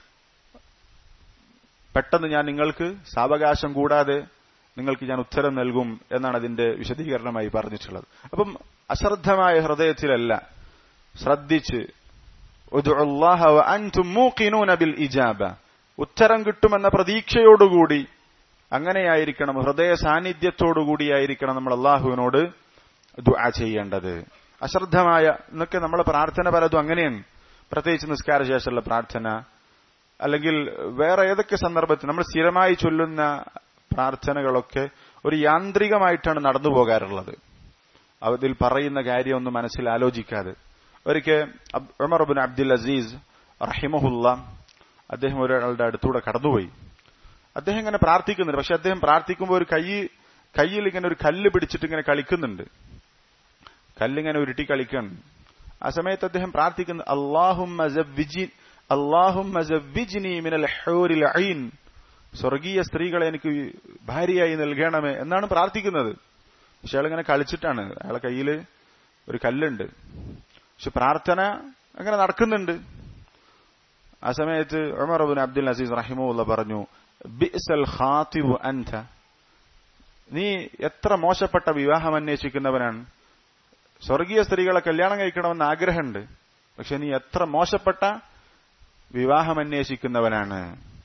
പെട്ടെന്ന് ഞാൻ നിങ്ങൾക്ക് സാവകാശം കൂടാതെ നിങ്ങൾക്ക് ഞാൻ ഉത്തരം നൽകും എന്നാണ് അതിന്റെ വിശദീകരണമായി പറഞ്ഞിട്ടുള്ളത്. അപ്പം അശ്രദ്ധമായ ഹൃദയത്തിലല്ല, ശ്രദ്ധിച്ച് ഉദ്ഉല്ലാഹ വഅൻതും മൂഖിനൂന ബിൽ ഇജാബ, ഉത്തരം കിട്ടുമെന്ന പ്രതീക്ഷയോടുകൂടി അങ്ങനെയായിരിക്കണം, ഹൃദയ സാന്നിധ്യത്തോടുകൂടിയായിരിക്കണം നമ്മൾ അള്ളാഹുവിനോട് ദുആ ചെയ്യേണ്ടത്. അശ്രദ്ധമായ എന്നൊക്കെ നമ്മളെ പ്രാർത്ഥന പലതും അങ്ങനെയാണ്. പ്രത്യേകിച്ച് നിസ്കാര ശേഷമുള്ള പ്രാർത്ഥന, അല്ലെങ്കിൽ വേറെ ഏതൊക്കെ സന്ദർഭത്തിൽ നമ്മൾ സ്ഥിരമായി ചൊല്ലുന്ന പ്രാർത്ഥനകളൊക്കെ ഒരു യാന്ത്രികമായിട്ടാണ് നടന്നു പോകാറുള്ളത്. അതിൽ പറയുന്ന കാര്യമൊന്നും മനസ്സിൽ ആലോചിക്കാതെ. ഒരിക്കൽ ഉമർ ഇബ്നു അബ്ദുൽ അസീസ് റഹിമഹുല്ലാ, അദ്ദേഹം ഒരാളുടെ അടുത്തൂടെ കടന്നുപോയി. അദ്ദേഹം ഇങ്ങനെ പ്രാർത്ഥിക്കുന്നുണ്ട്, പക്ഷെ അദ്ദേഹം പ്രാർത്ഥിക്കുമ്പോൾ ഒരു കയ്യിൽ ഇങ്ങനെ ഒരു കല്ല് പിടിച്ചിട്ട് ഇങ്ങനെ കളിക്കുന്നുണ്ട്, കല്ലിങ്ങനെ ഉരുട്ടി കളിക്കണം. ആ സമയത്ത് അദ്ദേഹം പ്രാർത്ഥിക്കുന്നു, അല്ലാഹുമ്മ സവ്വിജ്നി മിനൽ ഹൂറിൽ ഐൻ, സ്വർഗീയ സ്ത്രീകളെ എനിക്ക് ഭാര്യയായി നൽകണമേ എന്നാണ് പ്രാർത്ഥിക്കുന്നത്. പക്ഷെ അയാളിങ്ങനെ കളിച്ചിട്ടാണ്, അയാളെ കയ്യിൽ ഒരു കല്ലുണ്ട്, പക്ഷെ പ്രാർത്ഥന അങ്ങനെ നടക്കുന്നുണ്ട്. ആ സമയത്ത് ഉമർ ഇബ്നു അബ്ദുൽ അസീസ് റഹിമഹുല്ലാഹ് പറഞ്ഞു, ബിഅ്സൽ ഖാതിബു അൻത, നീ എത്ര മോശപ്പെട്ട വിവാഹം അന്വേഷിക്കുന്നവനാണ്. സ്വർഗീയ സ്ത്രീകളെ കല്യാണം കഴിക്കണമെന്ന് ആഗ്രഹമുണ്ട്, പക്ഷെ നീ എത്ര മോശപ്പെട്ട വിവാഹം അന്വേഷിക്കുന്നവനാണ്.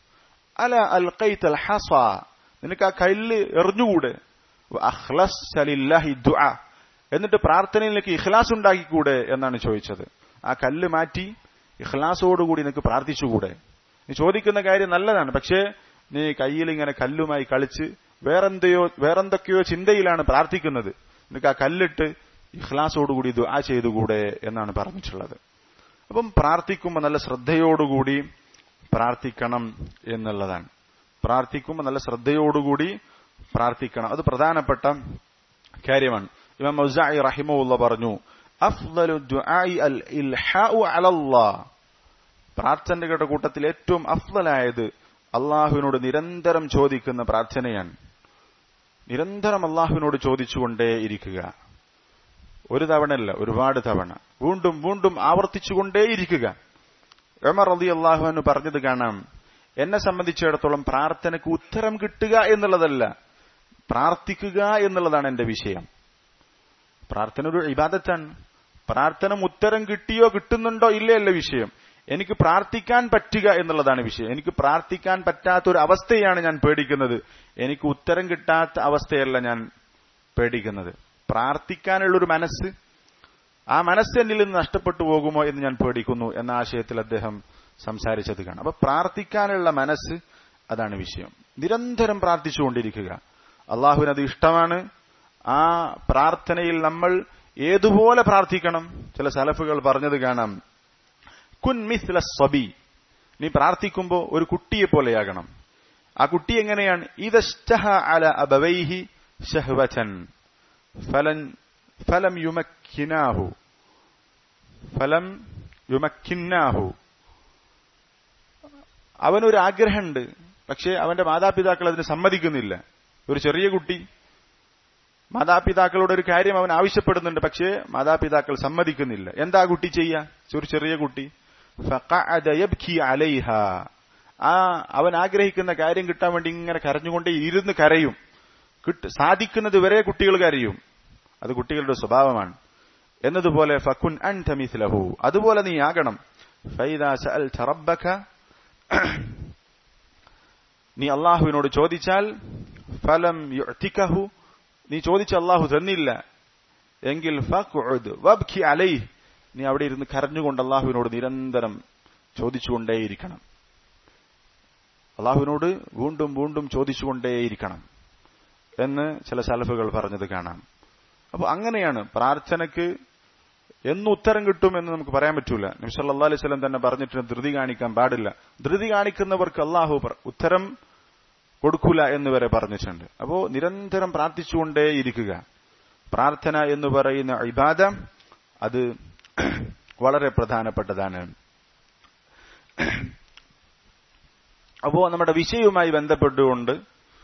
അല അൽഖൈതൽ ഹസ, നിനക്ക് ആ കല്ല് എറിഞ്ഞുകൂടെ. അഖ്ലസ്ത ലില്ലാഹി ദുആ, എന്നിട്ട് പ്രാർത്ഥനയിലേക്ക് ഇഖ്ലാസ് ഉണ്ടാക്കിക്കൂടെ എന്നാണ് ചോദിച്ചത്. ആ കല്ല് മാറ്റി ഇഖ്ലാസോടുകൂടി നിനക്ക് പ്രാർത്ഥിച്ചുകൂടെ. നീ ചോദിക്കുന്ന കാര്യം നല്ലതാണ്, പക്ഷേ നീ കയ്യിൽ ഇങ്ങനെ കല്ലുമായി കളിച്ച് വേറെന്തൊക്കെയോ ചിന്തയിലാണ് പ്രാർത്ഥിക്കുന്നത്. നിനക്ക് ആ കല്ലിട്ട് ഇഖ്ലാസോടുകൂടി ദുആ ചെയ്തുകൂടെ എന്നാണ് പറഞ്ഞിട്ടുള്ളത്. അപ്പം പ്രാർത്ഥിക്കുമ്പോൾ നല്ല ശ്രദ്ധയോടുകൂടി പ്രാർത്ഥിക്കണം എന്നുള്ളതാണ്. പ്രാർത്ഥിക്കുമ്പോൾ നല്ല ശ്രദ്ധയോടുകൂടി പ്രാർത്ഥിക്കണം, അത് പ്രധാനപ്പെട്ട കാര്യമാണ്. ഇമാം മൗസാഇ റഹിമഹുല്ലാഹ് പറഞ്ഞു, അഫ്ളലു ദുആഇ അൽ ഇൽഹാഉ അലല്ലാഹ്, പ്രാർത്ഥനകളുടെ കൂട്ടത്തിൽ ഏറ്റവും അഫ്ളലായത് അള്ളാഹുവിനോട് നിരന്തരം ചോദിക്കുന്ന പ്രാർത്ഥനയാണ്. നിരന്തരം അള്ളാഹുവിനോട് ചോദിച്ചുകൊണ്ടേയിരിക്കുക, ഒരു തവണയല്ല, ഒരുപാട് തവണ, വീണ്ടും വീണ്ടും ആവർത്തിച്ചുകൊണ്ടേയിരിക്കുക. ഉമർ റളിയല്ലാഹു അൻഹു പറഞ്ഞത് കാണാം, എന്നെ സംബന്ധിച്ചിടത്തോളം പ്രാർത്ഥനയ്ക്ക് ഉത്തരം കിട്ടുക എന്നുള്ളതല്ല, പ്രാർത്ഥിക്കുക എന്നുള്ളതാണ് എന്റെ വിഷയം. പ്രാർത്ഥന ഒരു ഇബാദത്താണ്. പ്രാർത്ഥന ഉത്തരം കിട്ടിയോ കിട്ടുന്നുണ്ടോ ഇല്ലയല്ല വിഷയം, എനിക്ക് പ്രാർത്ഥിക്കാൻ പറ്റുക എന്നുള്ളതാണ് വിഷയം. എനിക്ക് പ്രാർത്ഥിക്കാൻ പറ്റാത്തൊരു അവസ്ഥയാണ് ഞാൻ പേടിക്കുന്നത്, എനിക്ക് ഉത്തരം കിട്ടാത്ത അവസ്ഥയല്ല ഞാൻ പേടിക്കുന്നത്. പ്രാർത്ഥിക്കാനുള്ളൊരു മനസ്സ്, ആ മനസ്സ് എന്നിൽ നിന്ന് നഷ്ടപ്പെട്ടു പോകുമോ എന്ന് ഞാൻ പേടിക്കുന്നു എന്ന ആശയത്തിൽ അദ്ദേഹം സംസാരിച്ചത് കാണാം. അപ്പൊ പ്രാർത്ഥിക്കാനുള്ള മനസ്സ്, അതാണ് വിഷയം. നിരന്തരം പ്രാർത്ഥിച്ചുകൊണ്ടിരിക്കുക, അള്ളാഹുവിനത് ഇഷ്ടമാണ്. ആ പ്രാർത്ഥനയിൽ നമ്മൾ ഏതുപോലെ പ്രാർത്ഥിക്കണം? ചില സലഫുകൾ പറഞ്ഞത് കാണാം, കുൻ മിസ്ല സ്വബി, നീ പ്രാർത്ഥിക്കുമ്പോ ഒരു കുട്ടിയെ പോലെയാകണം. ആ കുട്ടി എങ്ങനെയാണ്? ഇദസ്തഹ അല അബവൈഹി ശഹ്വതൻ ഫലം യുമക്കിന്നാഹു, അവനൊരു ആഗ്രഹമുണ്ട്, പക്ഷെ അവന്റെ മാതാപിതാക്കൾ അതിന് സമ്മതിക്കുന്നില്ല. ഒരു ചെറിയ കുട്ടി മാതാപിതാക്കളോട് ഒരു കാര്യം അവൻ ആവശ്യപ്പെടുന്നുണ്ട്, പക്ഷേ മാതാപിതാക്കൾ സമ്മതിക്കുന്നില്ല. എന്താ കുട്ടി ചെയ്യാ? ഒരു ചെറിയ കുട്ടി ഫഖഅദ യബ്കി അലൈഹ, അവൻ ആഗ്രഹിക്കുന്ന കാര്യം കിട്ടാൻ വേണ്ടി ഇങ്ങനെ കരഞ്ഞുകൊണ്ടേ ഇരുന്ന് കരയും. സാധിക്കുന്നത് വരെ കുട്ടികൾ കരയും, അത് കുട്ടികളുടെ സ്വഭാവമാണ്. എന്നതുപോലെ ഫകുൻ അൻത മിസ്ലഹു, അതുപോലെ നീ ആകണം. ഫൈദാ സഅൽത റബ്ബക, നീ അള്ളാഹുവിനോട് ചോദിച്ചാൽ ഫലം യുഅ്തികഹു, നീ ചോദിച്ച അള്ളാഹു തന്നില്ല എങ്കിൽ ഫഖ്ഉദ് വബ്കി അലൈഹി, നീ അവിടെ ഇരുന്ന് കരഞ്ഞുകൊണ്ട് അള്ളാഹുവിനോട് നിരന്തരം ചോദിച്ചുകൊണ്ടേയിരിക്കണം. അള്ളാഹുവിനോട് വീണ്ടും വീണ്ടും ചോദിച്ചുകൊണ്ടേയിരിക്കണം എന്ന് ചില സലഫുകൾ പറഞ്ഞത് കാണാം. അപ്പൊ അങ്ങനെയാണ് പ്രാർത്ഥനയ്ക്ക് എന്ന് ഉത്തരം കിട്ടും എന്ന് നമുക്ക് പറയാൻ പറ്റൂല. നബി സല്ലല്ലാഹു അലൈഹി വസല്ലം തന്നെ പറഞ്ഞിട്ട് ധൃതി കാണിക്കാൻ പാടില്ല. ധൃതി കാണിക്കുന്നവർക്ക് അള്ളാഹു ഉത്തരം കൊടുക്കൂല എന്ന് വരെ പറഞ്ഞിട്ടുണ്ട്. അപ്പോ നിരന്തരം പ്രാർത്ഥിച്ചുകൊണ്ടേയിരിക്കുക. പ്രാർത്ഥന എന്ന് പറയുന്ന ഇബാദ അത് വളരെ പ്രധാനപ്പെട്ടതാണ്. അപ്പോ നമ്മുടെ വിഷയവുമായി ബന്ധപ്പെട്ടുകൊണ്ട്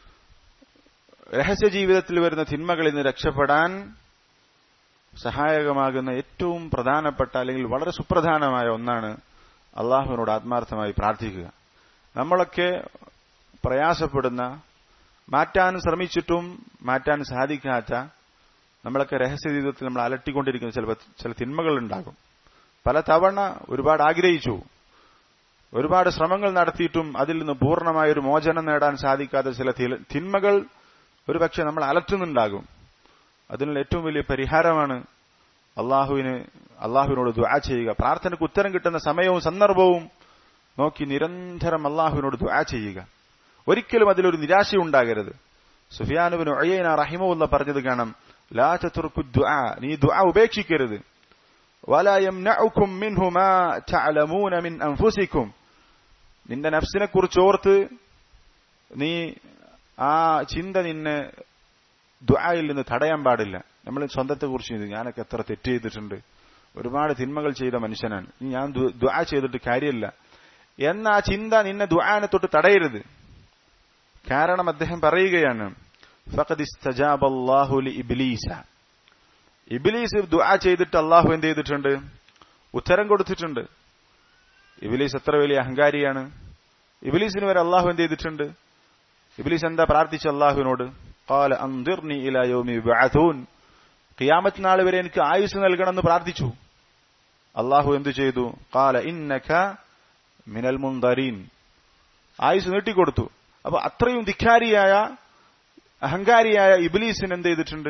രഹസ്യ ജീവിതത്തിൽ വരുന്ന തിന്മകളിൽ നിന്ന് രക്ഷപ്പെടാൻ സഹായകമാകുന്ന ഏറ്റവും പ്രധാനപ്പെട്ട അല്ലെങ്കിൽ വളരെ സുപ്രധാനമായ ഒന്നാണ് അള്ളാഹുവിനോട് ആത്മാർത്ഥമായി പ്രാർത്ഥിക്കുക. നമ്മളൊക്കെ പ്രയാസപ്പെടുന്ന, മാറ്റാൻ ശ്രമിച്ചിട്ടും മാറ്റാൻ സാധിക്കാത്ത, നമ്മളൊക്കെ രഹസ്യ ജീവിതത്തിൽ നമ്മൾ അലട്ടിക്കൊണ്ടിരിക്കുന്ന ചില തിന്മകൾ ഉണ്ടാകും. പല തവണ ഒരുപാട് ആഗ്രഹിച്ചു, ഒരുപാട് ശ്രമങ്ങൾ നടത്തിയിട്ടും അതിൽ നിന്ന് പൂർണ്ണമായൊരു മോചനം നേടാൻ സാധിക്കാത്ത ചില തിന്മകൾ ഒരുപക്ഷെ നമ്മൾ അലട്ടുന്നുണ്ടാകും. അതിനുള്ള ഏറ്റവും വലിയ പരിഹാരമാണ് അള്ളാഹുവിനോട് ദുആ ചെയ്യുക. പ്രാർത്ഥനയ്ക്ക് ഉത്തരം കിട്ടുന്ന സമയവും സന്ദർഭവും നോക്കി നിരന്തരം അള്ളാഹുവിനോട് ദുആ ചെയ്യുക. ഒരിക്കലും അതിലൊരു നിരാശയുണ്ടാകരുത്. സുഫിയാൻ ഇബ്നു ഉയൈന റഹിമഹുല്ലാഹ് പറഞ്ഞത് കാണാം, ലാ തത്റുകു ദുആ, നീ ദുആ ഉപേക്ഷിക്കരുത്. വലാ യംനഉകും മിൻഹു മാ തഅലമൂന മിൻ അൻഫുസികും, നിന്റെ നഫ്സിനെ കുറിച്ച് ഓർത്ത് നീ ആ ചിന്ത നിന്നെ ദുആയിൽ നിന്ന് തടയാൻ പാടില്ല. നമ്മൾ സ്വന്തത്തെ കുറിച്ച് ഞാനൊക്കെ എത്ര തെറ്റ് ചെയ്തിട്ടുണ്ട്, ഒരുപാട് തിന്മകൾ ചെയ്ത മനുഷ്യനാണ്, ഞാൻ ദുആ ചെയ്തിട്ട് കാര്യമില്ല എന്ന ആ ചിന്ത നിന്നെ ദുആനെ തൊട്ട് തടയരുത്. കാരണം അദ്ദേഹം പറയുകയാണ്, ഫഖദ് ഇസ്തജാബ അല്ലാഹു ലി ഇബ്ലീസ, ഇബ്ലീസ് ദുആ ചെയ്തിട്ട് അല്ലാഹു എന്ത് ചെയ്തിട്ടുണ്ട്? ഉത്തരം കൊടുത്തിട്ടുണ്ട്. ഇബ്ലീസ് എത്ര വലിയ അഹങ്കാരിയാണ്. ഇബ്ലീസിന് വരെ അല്ലാഹു എന്ത് ചെയ്തിട്ടുണ്ട്? ഇബ്ലീസ് എന്താ പ്രാർത്ഥിച്ച അല്ലാഹുവിനോട്? ഖാല അൻദിർനി ഇലാ യൗമി യുബ്അഥൂൻ, ഖിയാമത്ത് നാൾ വരെ എനിക്ക് ആയുസ് നൽകണമെന്ന് പ്രാർത്ഥിച്ചു. അല്ലാഹു എന്തു ചെയ്തു? ഖാല ഇന്നക മിനൽ മുൻദരീൻ, ആയുസ് നീട്ടിക്കൊടുത്തു. അപ്പൊ അത്രയും ധിക്കാരിയായ അഹങ്കാരിയായ ഇബ്ലീസിന് എന്ത് ചെയ്തിട്ടുണ്ട്?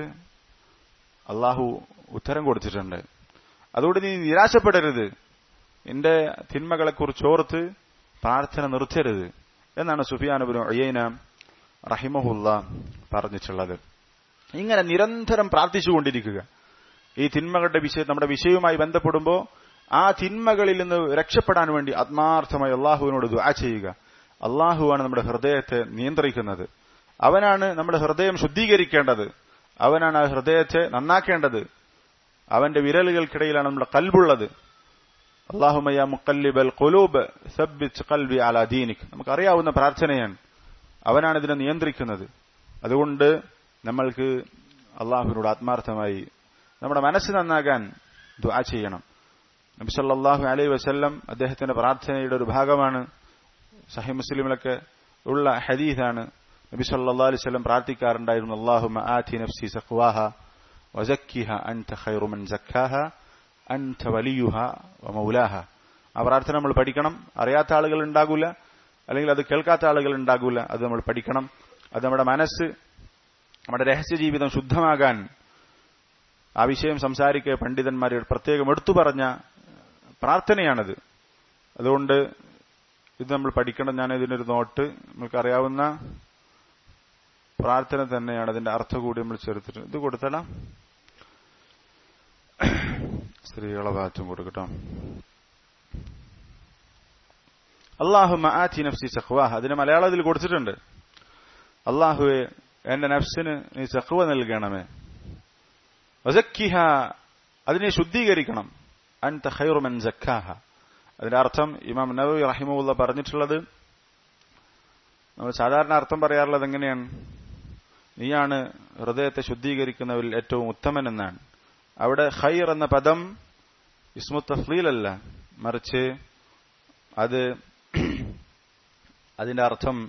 അള്ളാഹു ഉത്തരം കൊടുത്തിട്ടുണ്ട്. അതുകൊണ്ട് നീ നിരാശപ്പെടരുത്, നിന്റെ തിന്മകളെക്കുറിച്ച് ഓർത്ത് പ്രാർത്ഥന നിർത്തരുത് എന്നാണ് സുഫിയാൻ ഇബ്നു ഉയൈന റഹിമഹുല്ലാഹ് പറഞ്ഞിട്ടുള്ളത്. ഇങ്ങനെ നിരന്തരം പ്രാർത്ഥിച്ചുകൊണ്ടിരിക്കുക. ഈ തിന്മകളുടെ നമ്മുടെ വിഷയവുമായി ബന്ധപ്പെടുമ്പോൾ ആ തിന്മകളിൽ നിന്ന് രക്ഷപ്പെടാൻ വേണ്ടി ആത്മാർത്ഥമായി അള്ളാഹുവിനോട് ദുആ ചെയ്യുക. അള്ളാഹുവാണ് നമ്മുടെ ഹൃദയത്തെ നിയന്ത്രിക്കുന്നത്. അവനാണ് നമ്മുടെ ഹൃദയം ശുദ്ധീകരിക്കേണ്ടത്. അവനാണ് ആ ഹൃദയത്തെ നന്നാക്കേണ്ടത്. അവന്റെ വിരലുകൾക്കിടയിലാണ് നമ്മുടെ ഖൽബുള്ളത്. അല്ലാഹുമ്മ യാ മുഖല്ലിബൽ ഖുലൂബ് സബ്ബിത് ഖൽബി അലാ ദീനിക്, നമുക്കറിയാവുന്ന പ്രാർത്ഥനയാണ്. അവനാണ് ഇതിനെ നിയന്ത്രിക്കുന്നത്. അതുകൊണ്ട് നമ്മൾക്ക് അള്ളാഹുവിനോട് ആത്മാർത്ഥമായി നമ്മുടെ മനസ്സ് നന്നാകാൻ ദുആ ചെയ്യണം. നബി സല്ലല്ലാഹു അലൈഹി വസല്ലം അദ്ദേഹത്തിന്റെ പ്രാർത്ഥനയുടെ ഒരു ഭാഗമാണ്, സഹീഹ് മുസ്ലിമിലൊക്കെ ഉള്ള ഹദീസാണ്. നബി സല്ലല്ലാഹു അലൈഹി വസല്ലം പ്രാർത്ഥിക്കാറുണ്ടായിരുന്നു, അല്ലാഹുമ്മ ആതി നഫ്സി സഖ്വാഹ വസക്കിഹ അൻത ഖൈറു മൻ സക്കാഹ അൻത വലിയുഹ വമൗലാഹ. ആ പ്രാർത്ഥന നമ്മൾ പഠിക്കണം. അറിയാത്ത ആളുകൾ ഉണ്ടാകൂല, അല്ലെങ്കിൽ അത് കേൾക്കാത്ത ആളുകൾ ഉണ്ടാകൂല. അത് നമ്മൾ പഠിക്കണം. അത് നമ്മുടെ മനസ്സ്, നമ്മുടെ രഹസ്യ ജീവിതം ശുദ്ധമാകാൻ ആ വിഷയം സംസാരിക്കുക പണ്ഡിതന്മാർ പ്രത്യേകം എടുത്തു പറഞ്ഞ പ്രാർത്ഥനയാണത്. അതുകൊണ്ട് ഇത് നമ്മൾ പഠിക്കണം. ഞാൻ ഇതിനൊരു നോട്ട്, നമുക്കറിയാവുന്ന പ്രാർത്ഥന തന്നെയാണ്, അതിന്റെ അർത്ഥം കൂടി നമ്മൾ ചേർത്തിട്ട് ഇത് കൊടുത്തടാ. സ്ത്രീകളെ ഭാഗത്തും കൊടുക്കട്ടോ. അല്ലാഹുമ്മ ആതി നഫ്സി സഖ്വാഹ, അതിന് മലയാളത്തിൽ കൊടുത്തിട്ടുണ്ട്. അല്ലാഹുവേ, എന്റെ നഫ്സിന് നീ സഖ്വ നൽകണമേ. വസക്കിഹ, അതിനെ ശുദ്ധീകരിക്കണം. അൻത ഖൈറു മൻ സക്കാഹ, അതിന്റെ അർത്ഥം ഇമാം നവവി റഹിമഹുല്ലാഹ് പറഞ്ഞിട്ടുള്ളത്, നമ്മൾ സാധാരണ അർത്ഥം പറയാറുള്ളത് എങ്ങനെയാണ്? നീയാണ് ഹൃദയത്തെ ശുദ്ധീകരിക്കുന്നവരിൽ ഏറ്റവും ഉത്തമൻ എന്നാണ്. അവിടെ ഖൈർ എന്ന പദം ഇസ്മു തഫ്ളീൽ അല്ല, മറിച്ച് അതിന്റെ അർത്ഥം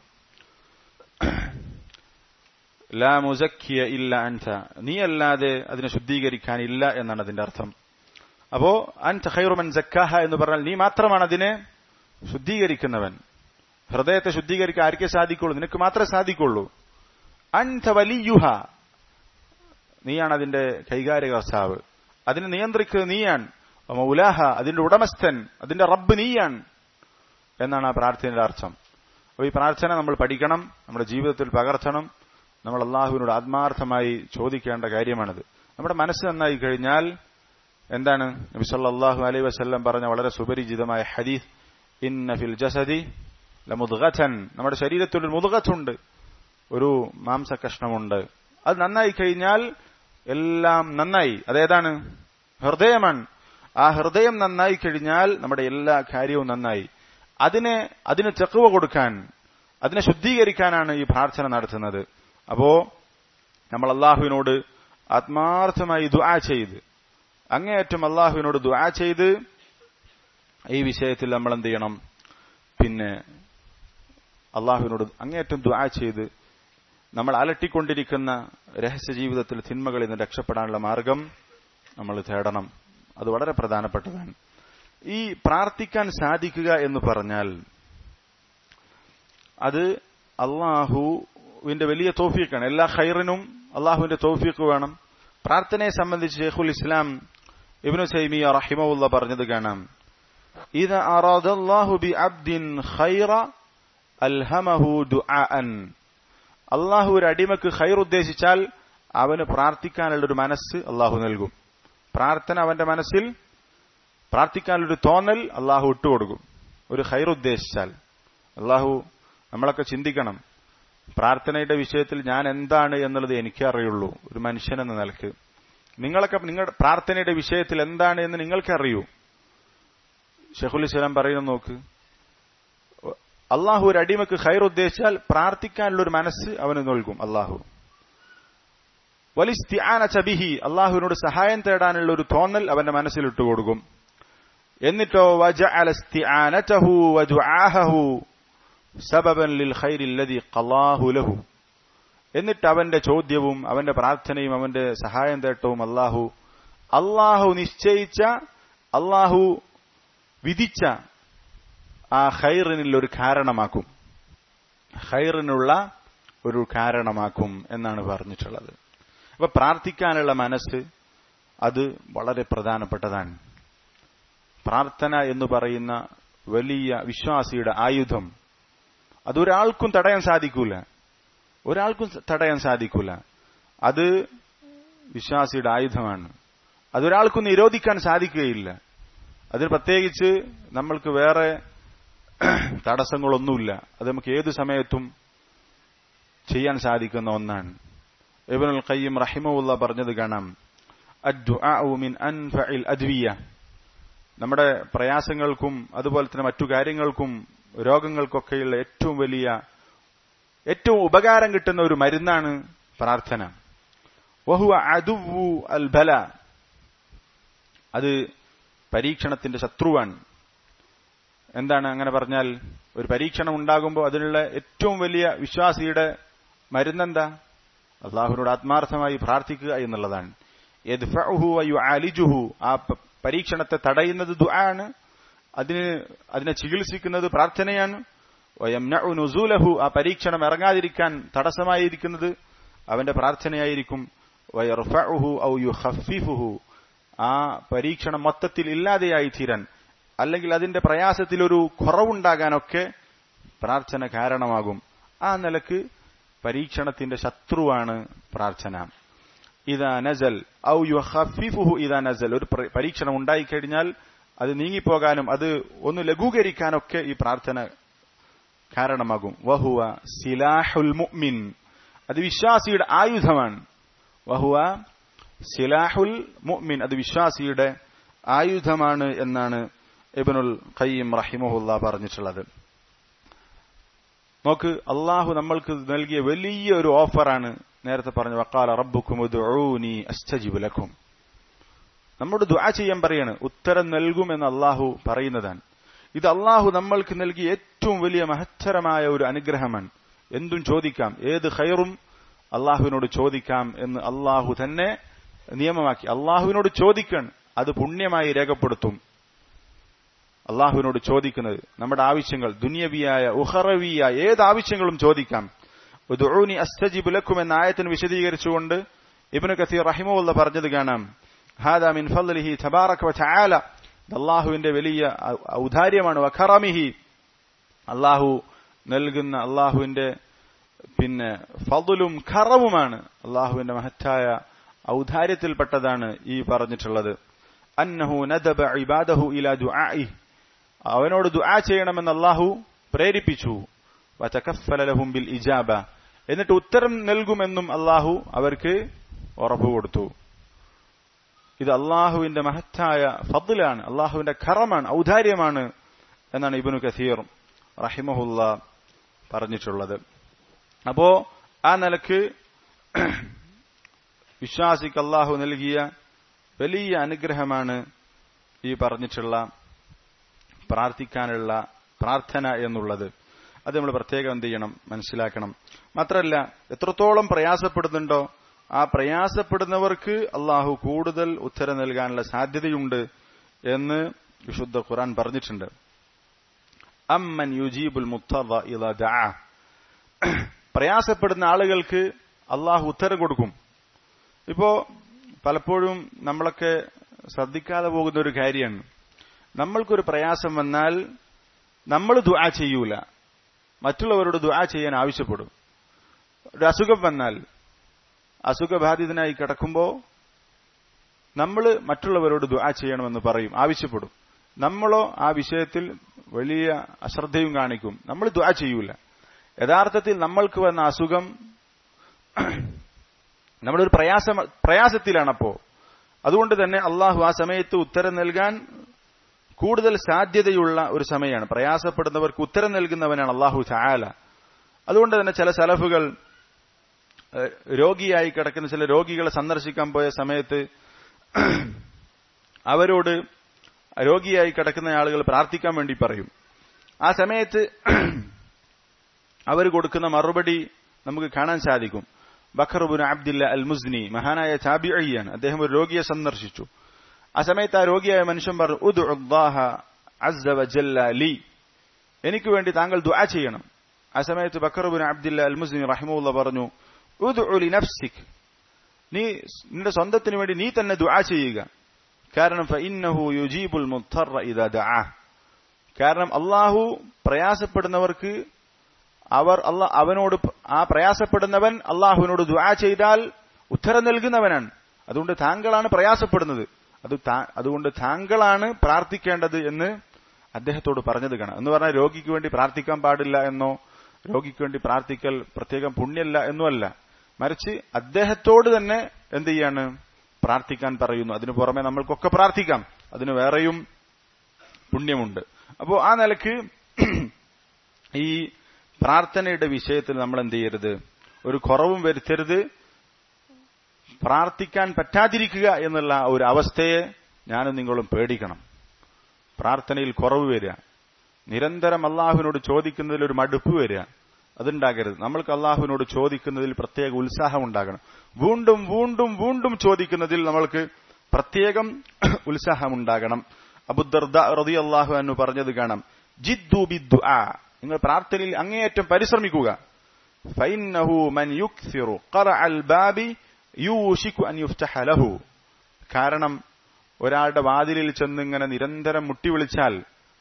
ലാ മുസക്കിയ ഇല്ല അൻത, നീ അല്ലാതെ അതിനെ ശുദ്ധീകരിക്കാനില്ല എന്നാണ് അതിന്റെ അർത്ഥം. അപ്പോ അൻത ഖൈറു മൻ സക്കാഹ എന്ന് പറഞ്ഞാൽ നീ മാത്രമാണ് അതിനെ ശുദ്ധീകരിക്കുന്നവൻ. ഹൃദയത്തെ ശുദ്ധീകരിക്കാൻ ആർക്കേ സാധിക്കുള്ളൂ? നിനക്ക് മാത്രമേ സാധിക്കുള്ളൂ. അൻത വലിയുഹ, നീയാണ് അതിന്റെ കൈകാര്യകർത്താവ്, അതിനെ നിയന്ത്രിക്കുന്നത് നീയാണ്. മൗലാഹ, അതിന്റെ ഉടമസ്ഥൻ, അതിന്റെ റബ്ബ് നീയാണ് എന്നാണ് ആ പ്രാർത്ഥനയുടെ അർത്ഥം. അപ്പൊ ഈ പ്രാർത്ഥന നമ്മൾ പഠിക്കണം, നമ്മുടെ ജീവിതത്തിൽ പകർത്തണം. നമ്മൾ അള്ളാഹുവിനോട് ആത്മാർത്ഥമായി ചോദിക്കേണ്ട കാര്യമാണിത്. നമ്മുടെ മനസ്സ് നന്നായി കഴിഞ്ഞാൽ എന്താണ് നബി സല്ലല്ലാഹു അലൈഹി വസല്ലം പറഞ്ഞ വളരെ സുപരിചിതമായ ഹദീസ്, ഇന്ന ഫിൽ ജസദി ലമുദ്ഗതൻ, നമ്മുടെ ശരീരത്തിൽ ഒരു മുദ്ഗത്തുണ്ട്, ഒരു മാംസകഷ്ണമുണ്ട്. അത് നന്നായി കഴിഞ്ഞാൽ എല്ലാം നന്നായി. അതേതാണ്? ഹൃദയമാണ്. ആ ഹൃദയം നന്നായി കഴിഞ്ഞാൽ നമ്മുടെ എല്ലാ കാര്യവും നന്നായി. അതിന് തഖ്വ കൊടുക്കാൻ, അതിനെ ശുദ്ധീകരിക്കാനാണ് ഈ പ്രാർത്ഥന നടത്തുന്നത്. അപ്പോ നമ്മൾ അള്ളാഹുവിനോട് ആത്മാർത്ഥമായി ദുആ ചെയ്ത്, അങ്ങേയറ്റം അള്ളാഹുവിനോട് ദുആ ചെയ്ത് ഈ വിഷയത്തിൽ നമ്മൾ എന്ത് ചെയ്യണം? പിന്നെ അള്ളാഹുവിനോട് അങ്ങേയറ്റം ദുആ ചെയ്ത് നമ്മൾ അലട്ടിക്കൊണ്ടിരിക്കുന്ന രഹസ്യ ജീവിതത്തിൽ തിന്മകളിൽ നിന്ന് രക്ഷപ്പെടാനുള്ള മാർഗം നമ്മൾ തേടണം. അത് വളരെ പ്രധാനപ്പെട്ടതാണ്. ഈ പ്രാർത്ഥിക്കാൻ സാധിക്കുക എന്ന് പറഞ്ഞാൽ അത് അള്ളാഹുവിന്റെ വലിയ തൗഫീഖാണ്. എല്ലാ ഖൈറിനും അള്ളാഹുവിന്റെ തൗഫീഖ് വേണം. പ്രാർത്ഥനയെ സംബന്ധിച്ച് ശൈഖുൽ ഇസ്ലാം ഇബ്നു തൈമിയ്യ റഹിമഹുല്ലാഹ് പറഞ്ഞത് കാണാം, ഇദാ അറാദല്ലാഹു ബിഅബ്ദിൻ ഖൈറ അൽഹമഹു ദുആഅൻ, അള്ളാഹു ഒരു അടിമക്ക് ഖൈർ ഉദ്ദേശിച്ചാൽ അവന് പ്രാർത്ഥിക്കാനുള്ളൊരു മനസ്സ് അള്ളാഹു നൽകും. പ്രാർത്ഥന അവന്റെ മനസ്സിൽ പ്രാർത്ഥിക്കാനുള്ളൊരു തോന്നൽ അള്ളാഹു ഇട്ടുകൊടുക്കും. ഒരു ഖൈർ ഉദ്ദേശിച്ചാൽ അള്ളാഹു, നമ്മളൊക്കെ ചിന്തിക്കണം, പ്രാർത്ഥനയുടെ വിഷയത്തിൽ ഞാൻ എന്താണ് എന്നുള്ളത് എനിക്കേ അറിയുള്ളൂ ഒരു മനുഷ്യൻ എന്ന നിലക്ക്. നിങ്ങളൊക്കെ നിങ്ങളുടെ പ്രാർത്ഥനയുടെ വിഷയത്തിൽ എന്താണ് എന്ന് നിങ്ങൾക്ക് അറിയൂ. ശൈഖുൽ ഇസ്ലാം പറയുന്നത് നോക്ക്, അള്ളാഹു ഒരു അടിമക്ക് ഖൈർ ഉദ്ദേശിച്ചാൽ പ്രാർത്ഥിക്കാനുള്ളൊരു മനസ്സ് അവന് നൽകും അള്ളാഹു. വലിസ്തിആനത ബിഹി, അള്ളാഹുവിനോട് സഹായം തേടാനുള്ള ഒരു തോന്നൽ അവന്റെ മനസ്സിൽ ഇട്ടുകൊടുക്കും. എന്നിട്ടോ വജഅല ഇസ്തിആനതഹു വദുആഹു സബബൻ ലിൽ ഖൈരി അല്ലദി ഖല്ലാഹു ലഹു, എന്നിട്ട് അവന്റെ ചോദ്യവും അവന്റെ പ്രാർത്ഥനയും അവന്റെ സഹായം തേട്ടവും അള്ളാഹു നിശ്ചയിച്ച, അള്ളാഹു വിധിച്ച ആ ഖൈറിനുള്ള ഒരു കാരണമാക്കും, ഖൈറിനുള്ള ഒരു കാരണമാക്കും എന്നാണ് പറഞ്ഞിട്ടുള്ളത്. അപ്പൊ പ്രാർത്ഥിക്കാനുള്ള മനസ്സ് അത് വളരെ പ്രധാനപ്പെട്ടതാണ്. പ്രാർത്ഥന എന്ന് പറയുന്ന വലിയ വിശ്വാസിയുടെ ആയുധം അതൊരാൾക്കും തടയാൻ സാധിക്കൂല. അത് വിശ്വാസിയുടെ ആയുധമാണ്. അതൊരാൾക്കും നിരോധിക്കാൻ സാധിക്കുകയില്ല. അതിന് പ്രത്യേകിച്ച് നമ്മൾക്ക് വേറെ തടസ്സങ്ങളൊന്നുമില്ല. അത് നമുക്ക് ഏതു സമയത്തും ചെയ്യാൻ സാധിക്കുന്ന ഒന്നാണ്. ഇബ്നുൽ ഖയ്യിം റഹിമഹുല്ലാഹ് പറഞ്ഞത് കാണാം, അദ്ദുആഉ മിൻ അൻഫഇൽ അദ്വിയ, നമ്മുടെ പ്രയാസങ്ങൾക്കും അതുപോലെ തന്നെ മറ്റു കാര്യങ്ങൾക്കും രോഗങ്ങൾക്കൊക്കെയുള്ള ഏറ്റവും ഉപകാരം കിട്ടുന്ന ഒരു മരുന്നാണ് പ്രാർത്ഥന. വഹുവ അദുവ്വു അൽ ബല, അത് പരീക്ഷണത്തിന്റെ ശത്രുവാണ്. എന്താണ് അങ്ങനെ പറഞ്ഞാൽ? ഒരു പരീക്ഷണം ഉണ്ടാകുമ്പോൾ അതിനുള്ള ഏറ്റവും വലിയ വിശ്വാസിയുടെ മരുന്നെന്താ? അള്ളാഹുവിനോട് ആത്മാർത്ഥമായി പ്രാർത്ഥിക്കുക എന്നുള്ളതാണ്. യദ്ഫഉഹു വയുആലിജുഹു, ആ പരീക്ഷണത്തെ തടയുന്നത് ദുആണ്, അതിനെ ചികിത്സിക്കുന്നത് പ്രാർത്ഥനയാണ്. വയംനഉ നുസൂലഹു, ആ പരീക്ഷണം ഇറങ്ങാതിരിക്കാൻ തടസ്സമായിരിക്കുന്നത് അവന്റെ പ്രാർത്ഥനയായിരിക്കും. വയർഫഉഹു ഔ യുഖഫിഫുഹു, ആ പരീക്ഷണം മൊത്തത്തിൽ ഇല്ലാതെയായി തീരാൻ അല്ലെങ്കിൽ അതിന്റെ പ്രയാസത്തിൽ ഒരു കുറവുണ്ടാകാനൊക്കെ പ്രാർത്ഥന കാരണമാകും. ആ നിലക്ക് പരീക്ഷണത്തിന്റെ ശത്രുവാണ് പ്രാർത്ഥന. ഇദാ നസൽ ഔ യുഖഫിഫുഹു ഇദാ നസൽ, ഒരു പരീക്ഷണം ഉണ്ടായിക്കഴിഞ്ഞാൽ അത് നീങ്ങിപ്പോകാനും അത് ഒന്ന് ലഘൂകരിക്കാനൊക്കെ ഈ പ്രാർത്ഥന കാരണമാകും. വഹുവ സിലാഹുൽ മുഅ്മിൻ, അത് വിശ്വാസിയുടെ ആയുധമാണ്. വഹുവ സിലാഹുൽ മുഅ്മിൻ, അത് വിശ്വാസിയുടെ ആയുധമാണ് എന്നാണ് ഇബ്നുൽ ഖയ്യിം റഹിമഹുല്ലാഹ് പറഞ്ഞിട്ടുള്ളത്. നോക്ക്, അള്ളാഹു നമ്മൾക്ക് നൽകിയ വലിയൊരു ഓഫറാണ്. നേരത്തെ പറഞ്ഞു, വഖാല റബ്ബുക്കും ഉദ്ഉനി അസ്തജിബ് ലക്കും, നമ്മോട് ദുആ ചെയ്യാൻ പറയാണ്, ഉത്തരം നൽകുമെന്ന് അള്ളാഹു പറയുന്നതാണ്. ഇത് അള്ളാഹു നമ്മൾക്ക് നൽകിയ ഏറ്റവും വലിയ മഹത്തരമായ ഒരു അനുഗ്രഹമാണ്. എന്തും ചോദിക്കാം, ഏത് ഖൈറും അള്ളാഹുവിനോട് ചോദിക്കാം എന്ന് അള്ളാഹു തന്നെ നിയമമാക്കി. അള്ളാഹുവിനോട് ചോദിക്കണം, അത് പുണ്യമായി രേഖപ്പെടുത്തും. അള്ളാഹുവിനോട് ചോദിക്കുന്നത് നമ്മുടെ ആവശ്യങ്ങൾ ദുനിയവിയായ ഉഖറവിയായ ഏത് ആവശ്യങ്ങളും ചോദിക്കാം. ഉദ്ഉനി അസ്തജിബ് ലക്കും എന്ന ആയത്തിന് വിശദീകരിച്ചുകൊണ്ട് ഇബ്നു കസീർ റഹിമഹുല്ലാഹ് പറഞ്ഞത് കാണാം. ഹാദാ മിൻ ഫദ്ലിഹി തബാറക വതആല, അള്ളാഹുവിന്റെ വലിയ ഔദാര്യമാണ്. വഖറമിഹി, അള്ളാഹു നൽകുന്ന അള്ളാഹുവിന്റെ ഫദ്ലും ഖറവുമാണ്. അള്ളാഹുവിന്റെ മഹത്തായ ഔദാര്യത്തിൽപ്പെട്ടതാണ് ഈ പറഞ്ഞിട്ടുള്ളത്. അന്നഹു നദബ ഇബാദഹു ഇലാ ദുആഇഹി, അവനോട് ദുആ ചെയ്യണമെന്ന് അള്ളാഹു പ്രേരിപ്പിച്ചു. വതകഫല ലഹും ബിൽ ഇജാബ, എന്നിട്ട് ഉത്തരം നൽകുമെന്നും അള്ളാഹു അവർക്ക് ഉറപ്പ് കൊടുത്തു. ഇത് അള്ളാഹുവിന്റെ മഹത്തായ ഫദ്ലാണ്, അള്ളാഹുവിന്റെ ഖറമാണ്, ഔദാര്യമാണ് എന്നാണ് ഇബ്നു കസീർ റഹിമഹുല്ലാഹ് പറഞ്ഞിട്ടുള്ളത്. അപ്പോ ആ നിലക്ക് വിശ്വാസിക്ക് അള്ളാഹു നൽകിയ വലിയ അനുഗ്രഹമാണ് ഈ പറഞ്ഞിട്ടുള്ള പ്രാർത്ഥിക്കാനുള്ള പ്രാർത്ഥന എന്നുള്ളത്. അത് നമ്മൾ പ്രത്യേകം എന്ത് ചെയ്യണം, മനസ്സിലാക്കണം. മാത്രമല്ല, എത്രത്തോളം പ്രയാസപ്പെടുന്നുണ്ടോ ആ പ്രയാസപ്പെടുന്നവർക്ക് അള്ളാഹു കൂടുതൽ ഉത്തരം നൽകാനുള്ള സാധ്യതയുണ്ട് എന്ന് വിശുദ്ധ ഖുർആൻ പറഞ്ഞിട്ടുണ്ട്. അമ്മൻ യുജീബുൽ മുത്തറ ഇദാ ദഅ, പ്രയാസപ്പെടുന്ന ആളുകൾക്ക് അള്ളാഹു ഉത്തരം കൊടുക്കും. ഇപ്പോ പലപ്പോഴും നമ്മളൊക്കെ ശ്രദ്ധിക്കാതെ പോകുന്ന ഒരു കാര്യമാണ്, നമ്മൾക്കൊരു പ്രയാസം വന്നാൽ നമ്മൾ ദുആ ചെയ്യൂല, മറ്റുള്ളവരോട് ദുആ ചെയ്യാൻ ആവശ്യപ്പെടും. ഒരു അസുഖം വന്നാൽ അസുഖബാധിതനായി കിടക്കുമ്പോ നമ്മൾ മറ്റുള്ളവരോട് ദുആ ചെയ്യണമെന്ന് പറയും, ആവശ്യപ്പെടും. നമ്മളോ ആ വിഷയത്തിൽ വലിയ അശ്രദ്ധയും കാണിക്കും, നമ്മൾ ദുആ ചെയ്യൂല. യഥാർത്ഥത്തിൽ നമ്മൾക്ക് വന്ന അസുഖം നമ്മളൊരു പ്രയാസത്തിലാണപ്പോ. അതുകൊണ്ട് തന്നെ അള്ളാഹു ആ സമയത്ത് ഉത്തരം നൽകാൻ കൂടുതൽ സാധ്യതയുള്ള ഒരു സമയമാണ്. പ്രയാസപ്പെടുന്നവർക്ക് ഉത്തരം നൽകുന്നവനാണ് അള്ളാഹു തആല. അതുകൊണ്ട് തന്നെ ചില സലഫുകൾ രോഗിയായി കിടക്കുന്ന ചില രോഗികളെ സന്ദർശിക്കാൻ പോയ സമയത്ത് അവരോട് രോഗിയായി കിടക്കുന്ന ആളുകൾ പ്രാർത്ഥിക്കാൻ വേണ്ടി പറയും. ആ സമയത്ത് അവർ കൊടുക്കുന്ന മറുപടി നമുക്ക് കാണാൻ സാധിക്കും. ബക്കർ ഇബ്നു അബ്ദില്ല അൽ മുസ്നി, മഹാനായ താബിഈയാണ്, അദ്ദേഹം ഒരു രോഗിയെ സന്ദർശിച്ചു. ആ സമയത്ത് ആ രോഗിയായ മനുഷ്യൻ പറഞ്ഞു, ഉദ്ഉല്ലാഹ അസ്സ വജല്ല ലി, എനിക്ക് വേണ്ടി താങ്കൾ ദുആ ചെയ്യണം. ആ സമയത്ത് ബക്കർ ഇബ്നു അബ്ദില്ല അൽ മുസ്നി റഹിമഹുല്ലാഹ് പറഞ്ഞു, ഉദ്ഉ ലി നഫ്സിക്, നീ നിന്റെ സ്വന്തത്തിന് വേണ്ടി നീ തന്നെ ദുആ ചെയ്യുക. കാരണം ഫഇന്നഹു യുജീബുൽ മുത്തറ ഇദാ ദഅ, കാരണം അല്ലാഹു പ്രയാസപ്പെടുന്നവർക്ക് അവനോട് ആ പ്രയാസപ്പെടുന്നവൻ അള്ളാഹുവിനോട് ദുആ ചെയ്താൽ ഉത്തരം നൽകുന്നവനാണ്. അതുകൊണ്ട് താങ്കളാണ് പ്രയാസപ്പെടുന്നത്, അതുകൊണ്ട് താങ്കളാണ് പ്രാർത്ഥിക്കേണ്ടത് എന്ന് അദ്ദേഹത്തോട് പറഞ്ഞത് കാണാം. എന്ന് പറഞ്ഞാൽ രോഗിക്ക് വേണ്ടി പ്രാർത്ഥിക്കാൻ പാടില്ല എന്നോ രോഗിക്ക് വേണ്ടി പ്രാർത്ഥിക്കൽ പ്രത്യേകം പുണ്യല്ല എന്നുമല്ല, മറിച്ച് അദ്ദേഹത്തോട് തന്നെ എന്ത് ചെയ്യാണ്, പ്രാർത്ഥിക്കാൻ പറയുന്നു. അതിനു പുറമെ നമ്മൾക്കൊക്കെ പ്രാർത്ഥിക്കാം, അതിന് വേറെയും പുണ്യമുണ്ട്. അപ്പോ ആ നിലക്ക് ഈ പ്രാർത്ഥനയുടെ വിഷയത്തിൽ നമ്മൾ എന്ത് ചെയ്യരുത്, ഒരു കുറവും വരുത്തരുത്. പ്രാർത്ഥിക്കാൻ പറ്റാതിരിക്കുക എന്നുള്ള ഒരു അവസ്ഥയെ ഞാനും നിങ്ങളും പേടിക്കണം. പ്രാർത്ഥനയിൽ കുറവ് വരിക, നിരന്തരം അള്ളാഹുവിനോട് ചോദിക്കുന്നതിൽ ഒരു മടുപ്പ് വരിക, അതുണ്ടാകരുത്. നമ്മൾക്ക് അള്ളാഹുവിനോട് ചോദിക്കുന്നതിൽ പ്രത്യേക ഉത്സാഹം ഉണ്ടാകണം. വീണ്ടും വീണ്ടും വീണ്ടും ചോദിക്കുന്നതിൽ നമ്മൾക്ക് പ്രത്യേകം ഉത്സാഹമുണ്ടാകണം. അബൂദർദ റളിയല്ലാഹു അൻഹു പറഞ്ഞത് കാണാം, ജിദ്ദു ബിദ്ദുആ, നിങ്ങൾ പ്രാർത്ഥനയിൽ അങ്ങേയറ്റം പരിശ്രമിക്കുക. ഫഇന്നഹു മൻ യുക്സിറു ഖറഅൽ ബാബി യൂശികു അൻ യുഫ്തഹ ലഹു, കാരണം ഒരാളുടെ വാതിലിൽ ചെന്നിങ്ങനെ നിരന്തരം മുട്ടി വിളിച്ചാൽ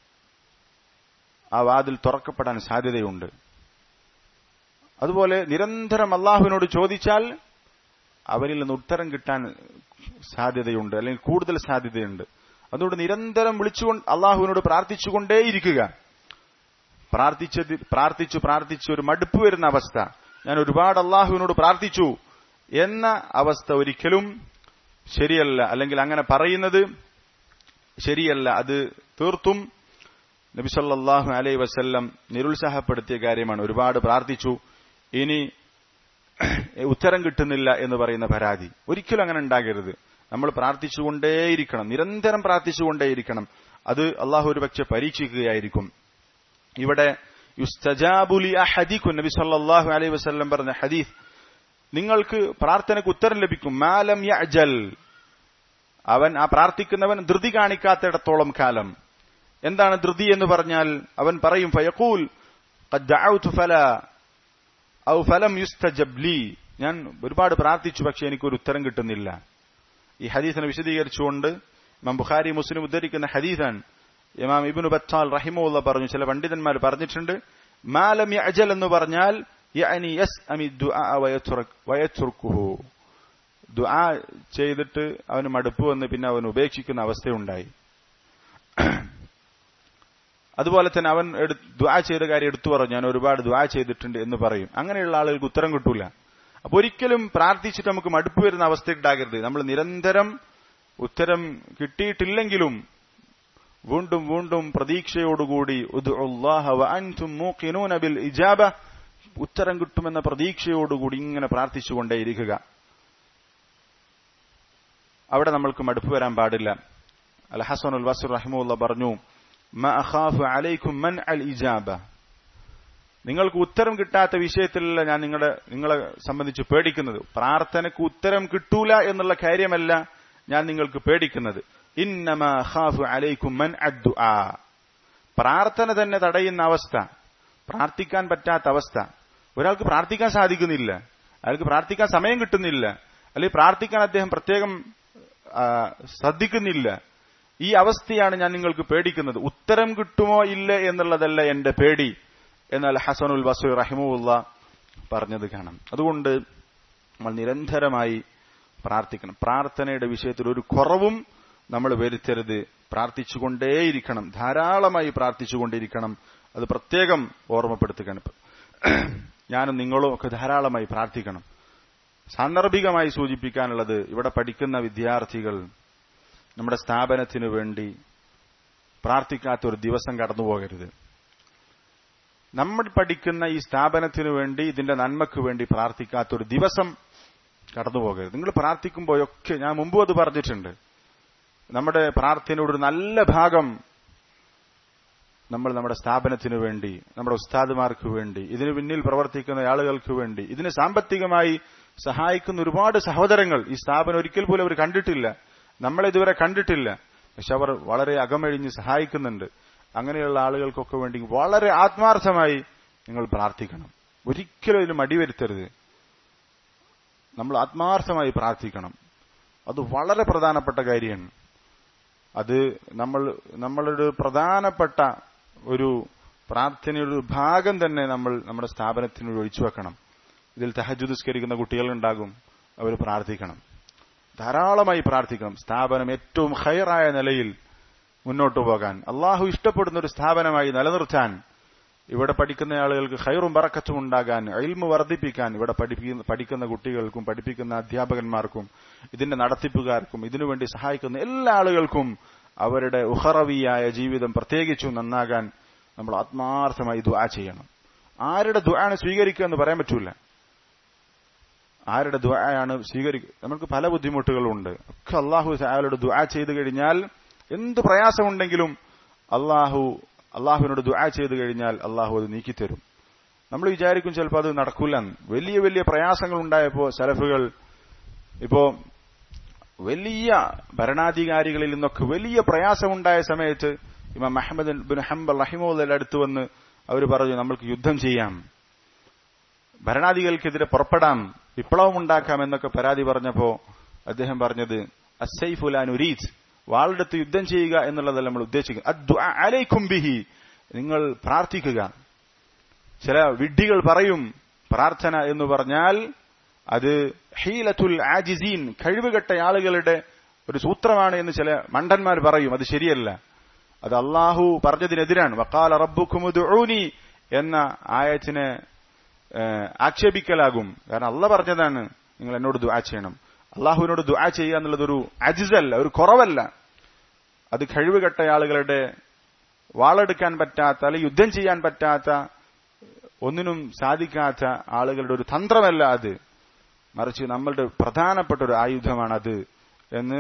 ആ വാതിൽ തുറക്കപ്പെടാൻ സാധ്യതയുണ്ട്. അതുപോലെ നിരന്തരം അള്ളാഹുവിനോട് ചോദിച്ചാൽ അവരിൽ നിന്ന് ഉത്തരം കിട്ടാൻ സാധ്യതയുണ്ട്, അല്ലെങ്കിൽ കൂടുതൽ സാധ്യതയുണ്ട്. അതുകൊണ്ട് നിരന്തരം വിളിച്ചുകൊണ്ട് അള്ളാഹുവിനോട് പ്രാർത്ഥിച്ചുകൊണ്ടേയിരിക്കുക. പ്രാർത്ഥിച്ചു ഒരു മടുപ്പ് വരുന്ന അവസ്ഥ, ഞാൻ ഒരുപാട് അള്ളാഹുവിനോട് പ്രാർത്ഥിച്ചു എന്ന അവസ്ഥ ഒരിക്കലും ശരിയല്ല, അല്ലെങ്കിൽ അങ്ങനെ പറയുന്നത് ശരിയല്ല. അത് തീർത്തും നബി സല്ലല്ലാഹു അലൈഹി വസല്ലം നിരുത്സാഹപ്പെടുത്തിയ കാര്യമാണ്. ഒരുപാട് പ്രാർത്ഥിച്ചു, ഇനി ഉത്തരം കിട്ടുന്നില്ല എന്ന് പറയുന്ന പരാതി ഒരിക്കലും അങ്ങനെ ഉണ്ടാകരുത്. നമ്മൾ പ്രാർത്ഥിച്ചുകൊണ്ടേയിരിക്കണം, നിരന്തരം പ്രാർത്ഥിച്ചുകൊണ്ടേയിരിക്കണം. അത് അള്ളാഹു ഒരുപക്ഷെ പരീക്ഷിക്കുകയായിരിക്കും. ഇവിടെ യുസ്തജാബു ലി അഹദികും, നബി സല്ലല്ലാഹു അലൈഹി വസല്ലം പറഞ്ഞ ഹദീസ്, നിങ്ങൾക്ക് പ്രാർത്ഥനയ്ക്ക് ഉത്തരം ലഭിക്കും. മാലം യഅജൽ, അവൻ ആ പ്രാർത്ഥിക്കുന്നവൻ ധൃതി കാണിക്കാത്തിടത്തോളം കാലം. എന്താണ് ധൃതി എന്ന് പറഞ്ഞാൽ? അവൻ പറയും ഫയഖൂൽ ഖദ് ദഅഉതു ഫലാ ഔ ഫലം യുസ്തജബ് ലീ, ഞാൻ ഒരുപാട് പ്രാർത്ഥിച്ചു പക്ഷെ എനിക്കൊരു ഉത്തരം കിട്ടുന്നില്ല. ഈ ഹദീസിനെ വിശദീകരിച്ചുകൊണ്ട് ഇമാം ബുഖാരി മുസ്ലിം ഉദ്ധരിക്കുന്ന ഹദീസാണ്. ഇമാം ഇബ്നു ബത്താൽ റഹിമഹുല്ലാഹ് പറഞ്ഞു, ചില പണ്ഡിതന്മാർ പറഞ്ഞിട്ടുണ്ട്, മാ ലം യഅജൽ എന്ന് പറഞ്ഞാൽ യഅനി യസ്അമി ദുആ വയത്രുക്കുഹു, ദുആ ചെയ്തിട്ട് അവന് മടുപ്പ് വന്ന് പിന്നെ അവൻ ഉപേക്ഷിക്കുന്ന അവസ്ഥയുണ്ടായി. അതുപോലെ തന്നെ അവൻ ദുആ ചെയ്ത കാര്യം എടുത്തു പറഞ്ഞു, ഞാൻ ഒരുപാട് ദുആ ചെയ്തിട്ടുണ്ട് എന്ന് പറയും. അങ്ങനെയുള്ള ആളുകൾക്ക് ഉത്തരം കിട്ടൂല. അപ്പൊ ഒരിക്കലും പ്രാർത്ഥിച്ചിട്ട് നമുക്ക് മടുപ്പ് വരുന്ന അവസ്ഥ ഉണ്ടാകരുത്. നമ്മൾ നിരന്തരം ഉത്തരം കിട്ടിയിട്ടില്ലെങ്കിലും വീണ്ടും വീണ്ടും പ്രതീക്ഷയോടുകൂടി ഉദ്ഉല്ലാഹ വഅൻതും മൂഖിനൂന ബിൽ ഇജാബ, ഉത്തരം കിട്ടുമെന്ന പ്രതീക്ഷയോടുകൂടി ഇങ്ങനെ പ്രാർത്ഥിച്ചുകൊണ്ടേയിരിക്കുക. അവിടെ നമ്മൾക്ക് മടുപ്പ് വരാൻ പാടില്ല. അൽ ഹസനുൽ ബസ്രി റഹിമഹുല്ലാഹ് പറഞ്ഞു, മാ അഖാഫു അലൈക്കും മൻഅൽ ഇജാബ, നിങ്ങൾക്ക് ഉത്തരം കിട്ടാത്ത വിഷയത്തിലല്ല ഞാൻ നിങ്ങളെ സംബന്ധിച്ച് പേടിക്കുന്നത്. പ്രാർത്ഥനയ്ക്ക് ഉത്തരം കിട്ടൂല എന്നുള്ള കാര്യമല്ല ഞാൻ നിങ്ങൾക്ക് പേടിക്കുന്നത്. ഇന്നമാ അഖാഫു അലൈക്കും മൻഅദ് ദുആ, പ്രാർത്ഥന തന്നെ തടയുന്ന അവസ്ഥ, പ്രാർത്ഥിക്കാൻ പറ്റാത്ത അവസ്ഥ. ഒരാൾക്ക് പ്രാർത്ഥിക്കാൻ സാധിക്കുന്നില്ല, അയാൾക്ക് പ്രാർത്ഥിക്കാൻ സമയം കിട്ടുന്നില്ല, അല്ലെങ്കിൽ പ്രാർത്ഥിക്കാൻ അദ്ദേഹം പ്രത്യേകം ശ്രദ്ധിക്കുന്നില്ല. ഈ അവസ്ഥയാണ് ഞാൻ നിങ്ങൾക്ക് പേടിക്കുന്നത്. ഉത്തരം കിട്ടുമോ ഇല്ല എന്നുള്ളതല്ല എന്റെ പേടി എന്നാൽ ഹസനുൽ ബസ്രി റഹിമഹുല്ലാഹ് പറഞ്ഞത് കാണാം. അതുകൊണ്ട് നമ്മൾ നിരന്തരമായി പ്രാർത്ഥിക്കണം. പ്രാർത്ഥനയുടെ വിഷയത്തിൽ ഒരു കുറവും നമ്മൾ വരുത്തരുത്. പ്രാർത്ഥിച്ചുകൊണ്ടേയിരിക്കണം, ധാരാളമായി പ്രാർത്ഥിച്ചുകൊണ്ടിരിക്കണം. അത് പ്രത്യേകം ഓർമ്മപ്പെടുത്തുകയാണ്. ഞാനും നിങ്ങളും ഒക്കെ ധാരാളമായി പ്രാർത്ഥിക്കണം. സാന്ദർഭികമായി സൂചിപ്പിക്കാനുള്ളത്, ഇവിടെ പഠിക്കുന്ന വിദ്യാർത്ഥികൾ നമ്മുടെ സ്ഥാപനത്തിനു വേണ്ടി പ്രാർത്ഥിക്കാത്ത ഒരു ദിവസം കടന്നുപോകരുത്. നമ്മൾ പഠിക്കുന്ന ഈ സ്ഥാപനത്തിനു വേണ്ടി, ഇതിന്റെ നന്മയ്ക്ക് വേണ്ടി പ്രാർത്ഥിക്കാത്ത ഒരു ദിവസം കടന്നുപോകരുത്. നിങ്ങൾ പ്രാർത്ഥിക്കുമ്പോഴൊക്കെ, ഞാൻ മുമ്പ് അത് പറഞ്ഞിട്ടുണ്ട്, നമ്മുടെ പ്രാർത്ഥനയുടെ ഒരു നല്ല ഭാഗം നമ്മൾ നമ്മുടെ സ്ഥാപനത്തിനു വേണ്ടി, നമ്മുടെ ഉസ്താദുമാർക്ക് വേണ്ടി, ഇതിനു പിന്നിൽ പ്രവർത്തിക്കുന്ന ആളുകൾക്ക് വേണ്ടി, ഇതിന് സാമ്പത്തികമായി സഹായിക്കുന്ന ഒരുപാട് സഹോദരങ്ങൾ ഈ സ്ഥാപനം ഒരിക്കൽ പോലും അവർ കണ്ടിട്ടില്ല, നമ്മളിതുവരെ കണ്ടിട്ടില്ല, പക്ഷെ അവർ വളരെ അകമഴിഞ്ഞ് സഹായിക്കുന്നുണ്ട്. അങ്ങനെയുള്ള ആളുകൾക്കൊക്കെ വേണ്ടി വളരെ ആത്മാർത്ഥമായി നിങ്ങൾ പ്രാർത്ഥിക്കണം. ഒരിക്കലും ഇതിന് മടിവരുത്തരുത്. നമ്മൾ ആത്മാർത്ഥമായി പ്രാർത്ഥിക്കണം. അത് വളരെ പ്രധാനപ്പെട്ട കാര്യമാണ്. അത് നമ്മളുടെ പ്രധാനപ്പെട്ട ഒരു പ്രാർത്ഥനയുടെ ഭാഗം തന്നെ നമ്മൾ നമ്മുടെ സ്ഥാപനത്തിന് ഒഴിച്ചു വെക്കണം. ഇതിൽ തഹജ്ജുദ് നിസ്കരിക്കുന്ന കുട്ടികളുണ്ടാകും, അവർ പ്രാർത്ഥിക്കണം, ധാരാളമായി പ്രാർത്ഥിക്കണം. സ്ഥാപനം ഏറ്റവും ഖൈറായ നിലയിൽ മുന്നോട്ടു പോകാൻ, അള്ളാഹു ഇഷ്ടപ്പെടുന്ന ഒരു സ്ഥാപനമായി നിലനിർത്താൻ, ഇവിടെ പഠിക്കുന്ന ആളുകൾക്ക് ഖൈറും ബറക്കത്തും ഉണ്ടാകാൻ, ഇൽമു വർദ്ധിപ്പിക്കാൻ, ഇവിടെ പഠിക്കുന്ന കുട്ടികൾക്കും പഠിപ്പിക്കുന്ന അധ്യാപകന്മാർക്കും ഇതിന്റെ നടത്തിപ്പുകാർക്കും ഇതിനുവേണ്ടി സഹായിക്കുന്ന എല്ലാ ആളുകൾക്കും അവരുടെ ഉഖറവിയായ ജീവിതം പ്രത്യേകിച്ചും നന്നാകാൻ നമ്മൾ ആത്മാർത്ഥമായി ദുആ ചെയ്യണം. ആരുടെ ദുആണ് സ്വീകരിക്കുക എന്ന് പറയാൻ പറ്റൂല. ആരുടെ ദുആയാണ് സ്വീകരിക്കുക? നമുക്ക് പല ബുദ്ധിമുട്ടുകളുണ്ട്. ഒക്കെ അള്ളാഹു തആലയോട് ദുആ ചെയ്തു കഴിഞ്ഞാൽ, എന്ത് പ്രയാസമുണ്ടെങ്കിലും അള്ളാഹുവിനോട് ദുആ ചെയ്തു കഴിഞ്ഞാൽ അള്ളാഹു അത് നീക്കിത്തരും. നമ്മൾ വിചാരിക്കും ചിലപ്പോൾ അത് നടക്കൂലെന്ന്. വലിയ വലിയ പ്രയാസങ്ങൾ ഉണ്ടായപ്പോ സലഫുകൾ, ഇപ്പോ വലിയ ഭരണാധികാരികളിൽ നിന്നൊക്കെ വലിയ പ്രയാസമുണ്ടായ സമയത്ത് ഇമാം അഹ്മദ് ബിൻ ഹംബൽ റഹിമഹുള്ളാഹിന്റെ അടുത്ത് വന്ന് അവർ പറഞ്ഞു, നമ്മൾക്ക് യുദ്ധം ചെയ്യാം, ഭരണാധികാരികൾക്കെതിരെ പുറപ്പെടാം, വിപ്ലവം ഉണ്ടാക്കാം എന്നൊക്കെ പരാതി പറഞ്ഞപ്പോ അദ്ദേഹം പറഞ്ഞത്, അസ്സൈഫു ലാ നുരീദ്, വാളെടുത്ത് യുദ്ധം ചെയ്യുക എന്നുള്ളതല്ല നമ്മൾ ഉദ്ദേശിക്കുന്നത്, അദ്ദുആ അലൈക്കും ബിഹി, നിങ്ങൾ പ്രാർത്ഥിക്കുക. ചില വിഡ്ഢികൾ പറയും പ്രാർത്ഥന എന്ന് പറഞ്ഞാൽ അത് ഹീലത്തുൽ ആജിസീൻ, കഴിവുകെട്ട ആളുകളുടെ ഒരു സൂത്രമാണ് എന്ന് ചില മണ്ടന്മാർ പറയും. അത് ശരിയല്ല, അത് അള്ളാഹു പറഞ്ഞതിനെതിരാണ്. വഖാല റബ്ബുക്കും ഉദ്ഉനി എന്ന ആയത്തിനെ ആക്ഷേപിക്കലാകും. കാരണം അള്ളാഹ് പറഞ്ഞതാണ് നിങ്ങൾ എന്നോട് ദുആ ചെയ്യണം. അള്ളാഹുവിനോട് ദുആ ചെയ്യുക എന്നുള്ളത് ഒരു അജിസല്ല, ഒരു കുറവല്ല. അത് കഴിവുകെട്ട ആളുകളുടെ, വാളെടുക്കാൻ പറ്റാത്ത അല്ലെങ്കിൽ യുദ്ധം ചെയ്യാൻ പറ്റാത്ത, ഒന്നിനും സാധിക്കാത്ത ആളുകളുടെ ഒരു തന്ത്രമല്ല അത്, മറിച്ച് നമ്മളുടെ പ്രധാനപ്പെട്ട ഒരു ആയുധമാണത് എന്ന്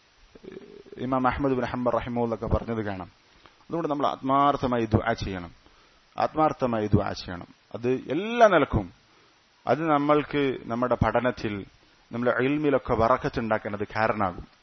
ഇമാം അഹ്മദ് ബിൻ ഹംബൽ റഹിമഹുള്ളാഹി പറഞ്ഞത് കാണാം. അതുകൊണ്ട് നമ്മൾ ആത്മാർത്ഥമായി ദുആ ചെയ്യണം, ആത്മാർത്ഥമായി ദുആ ചെയ്യണം. അത് എല്ലാ നിലക്കും അത് നമ്മൾക്ക് നമ്മുടെ പഠനത്തിൽ, നമ്മുടെ ഇൽമിലൊക്കെ ബറക്കത്ത് ഉണ്ടാക്കാൻ അത് കാരണമാകും.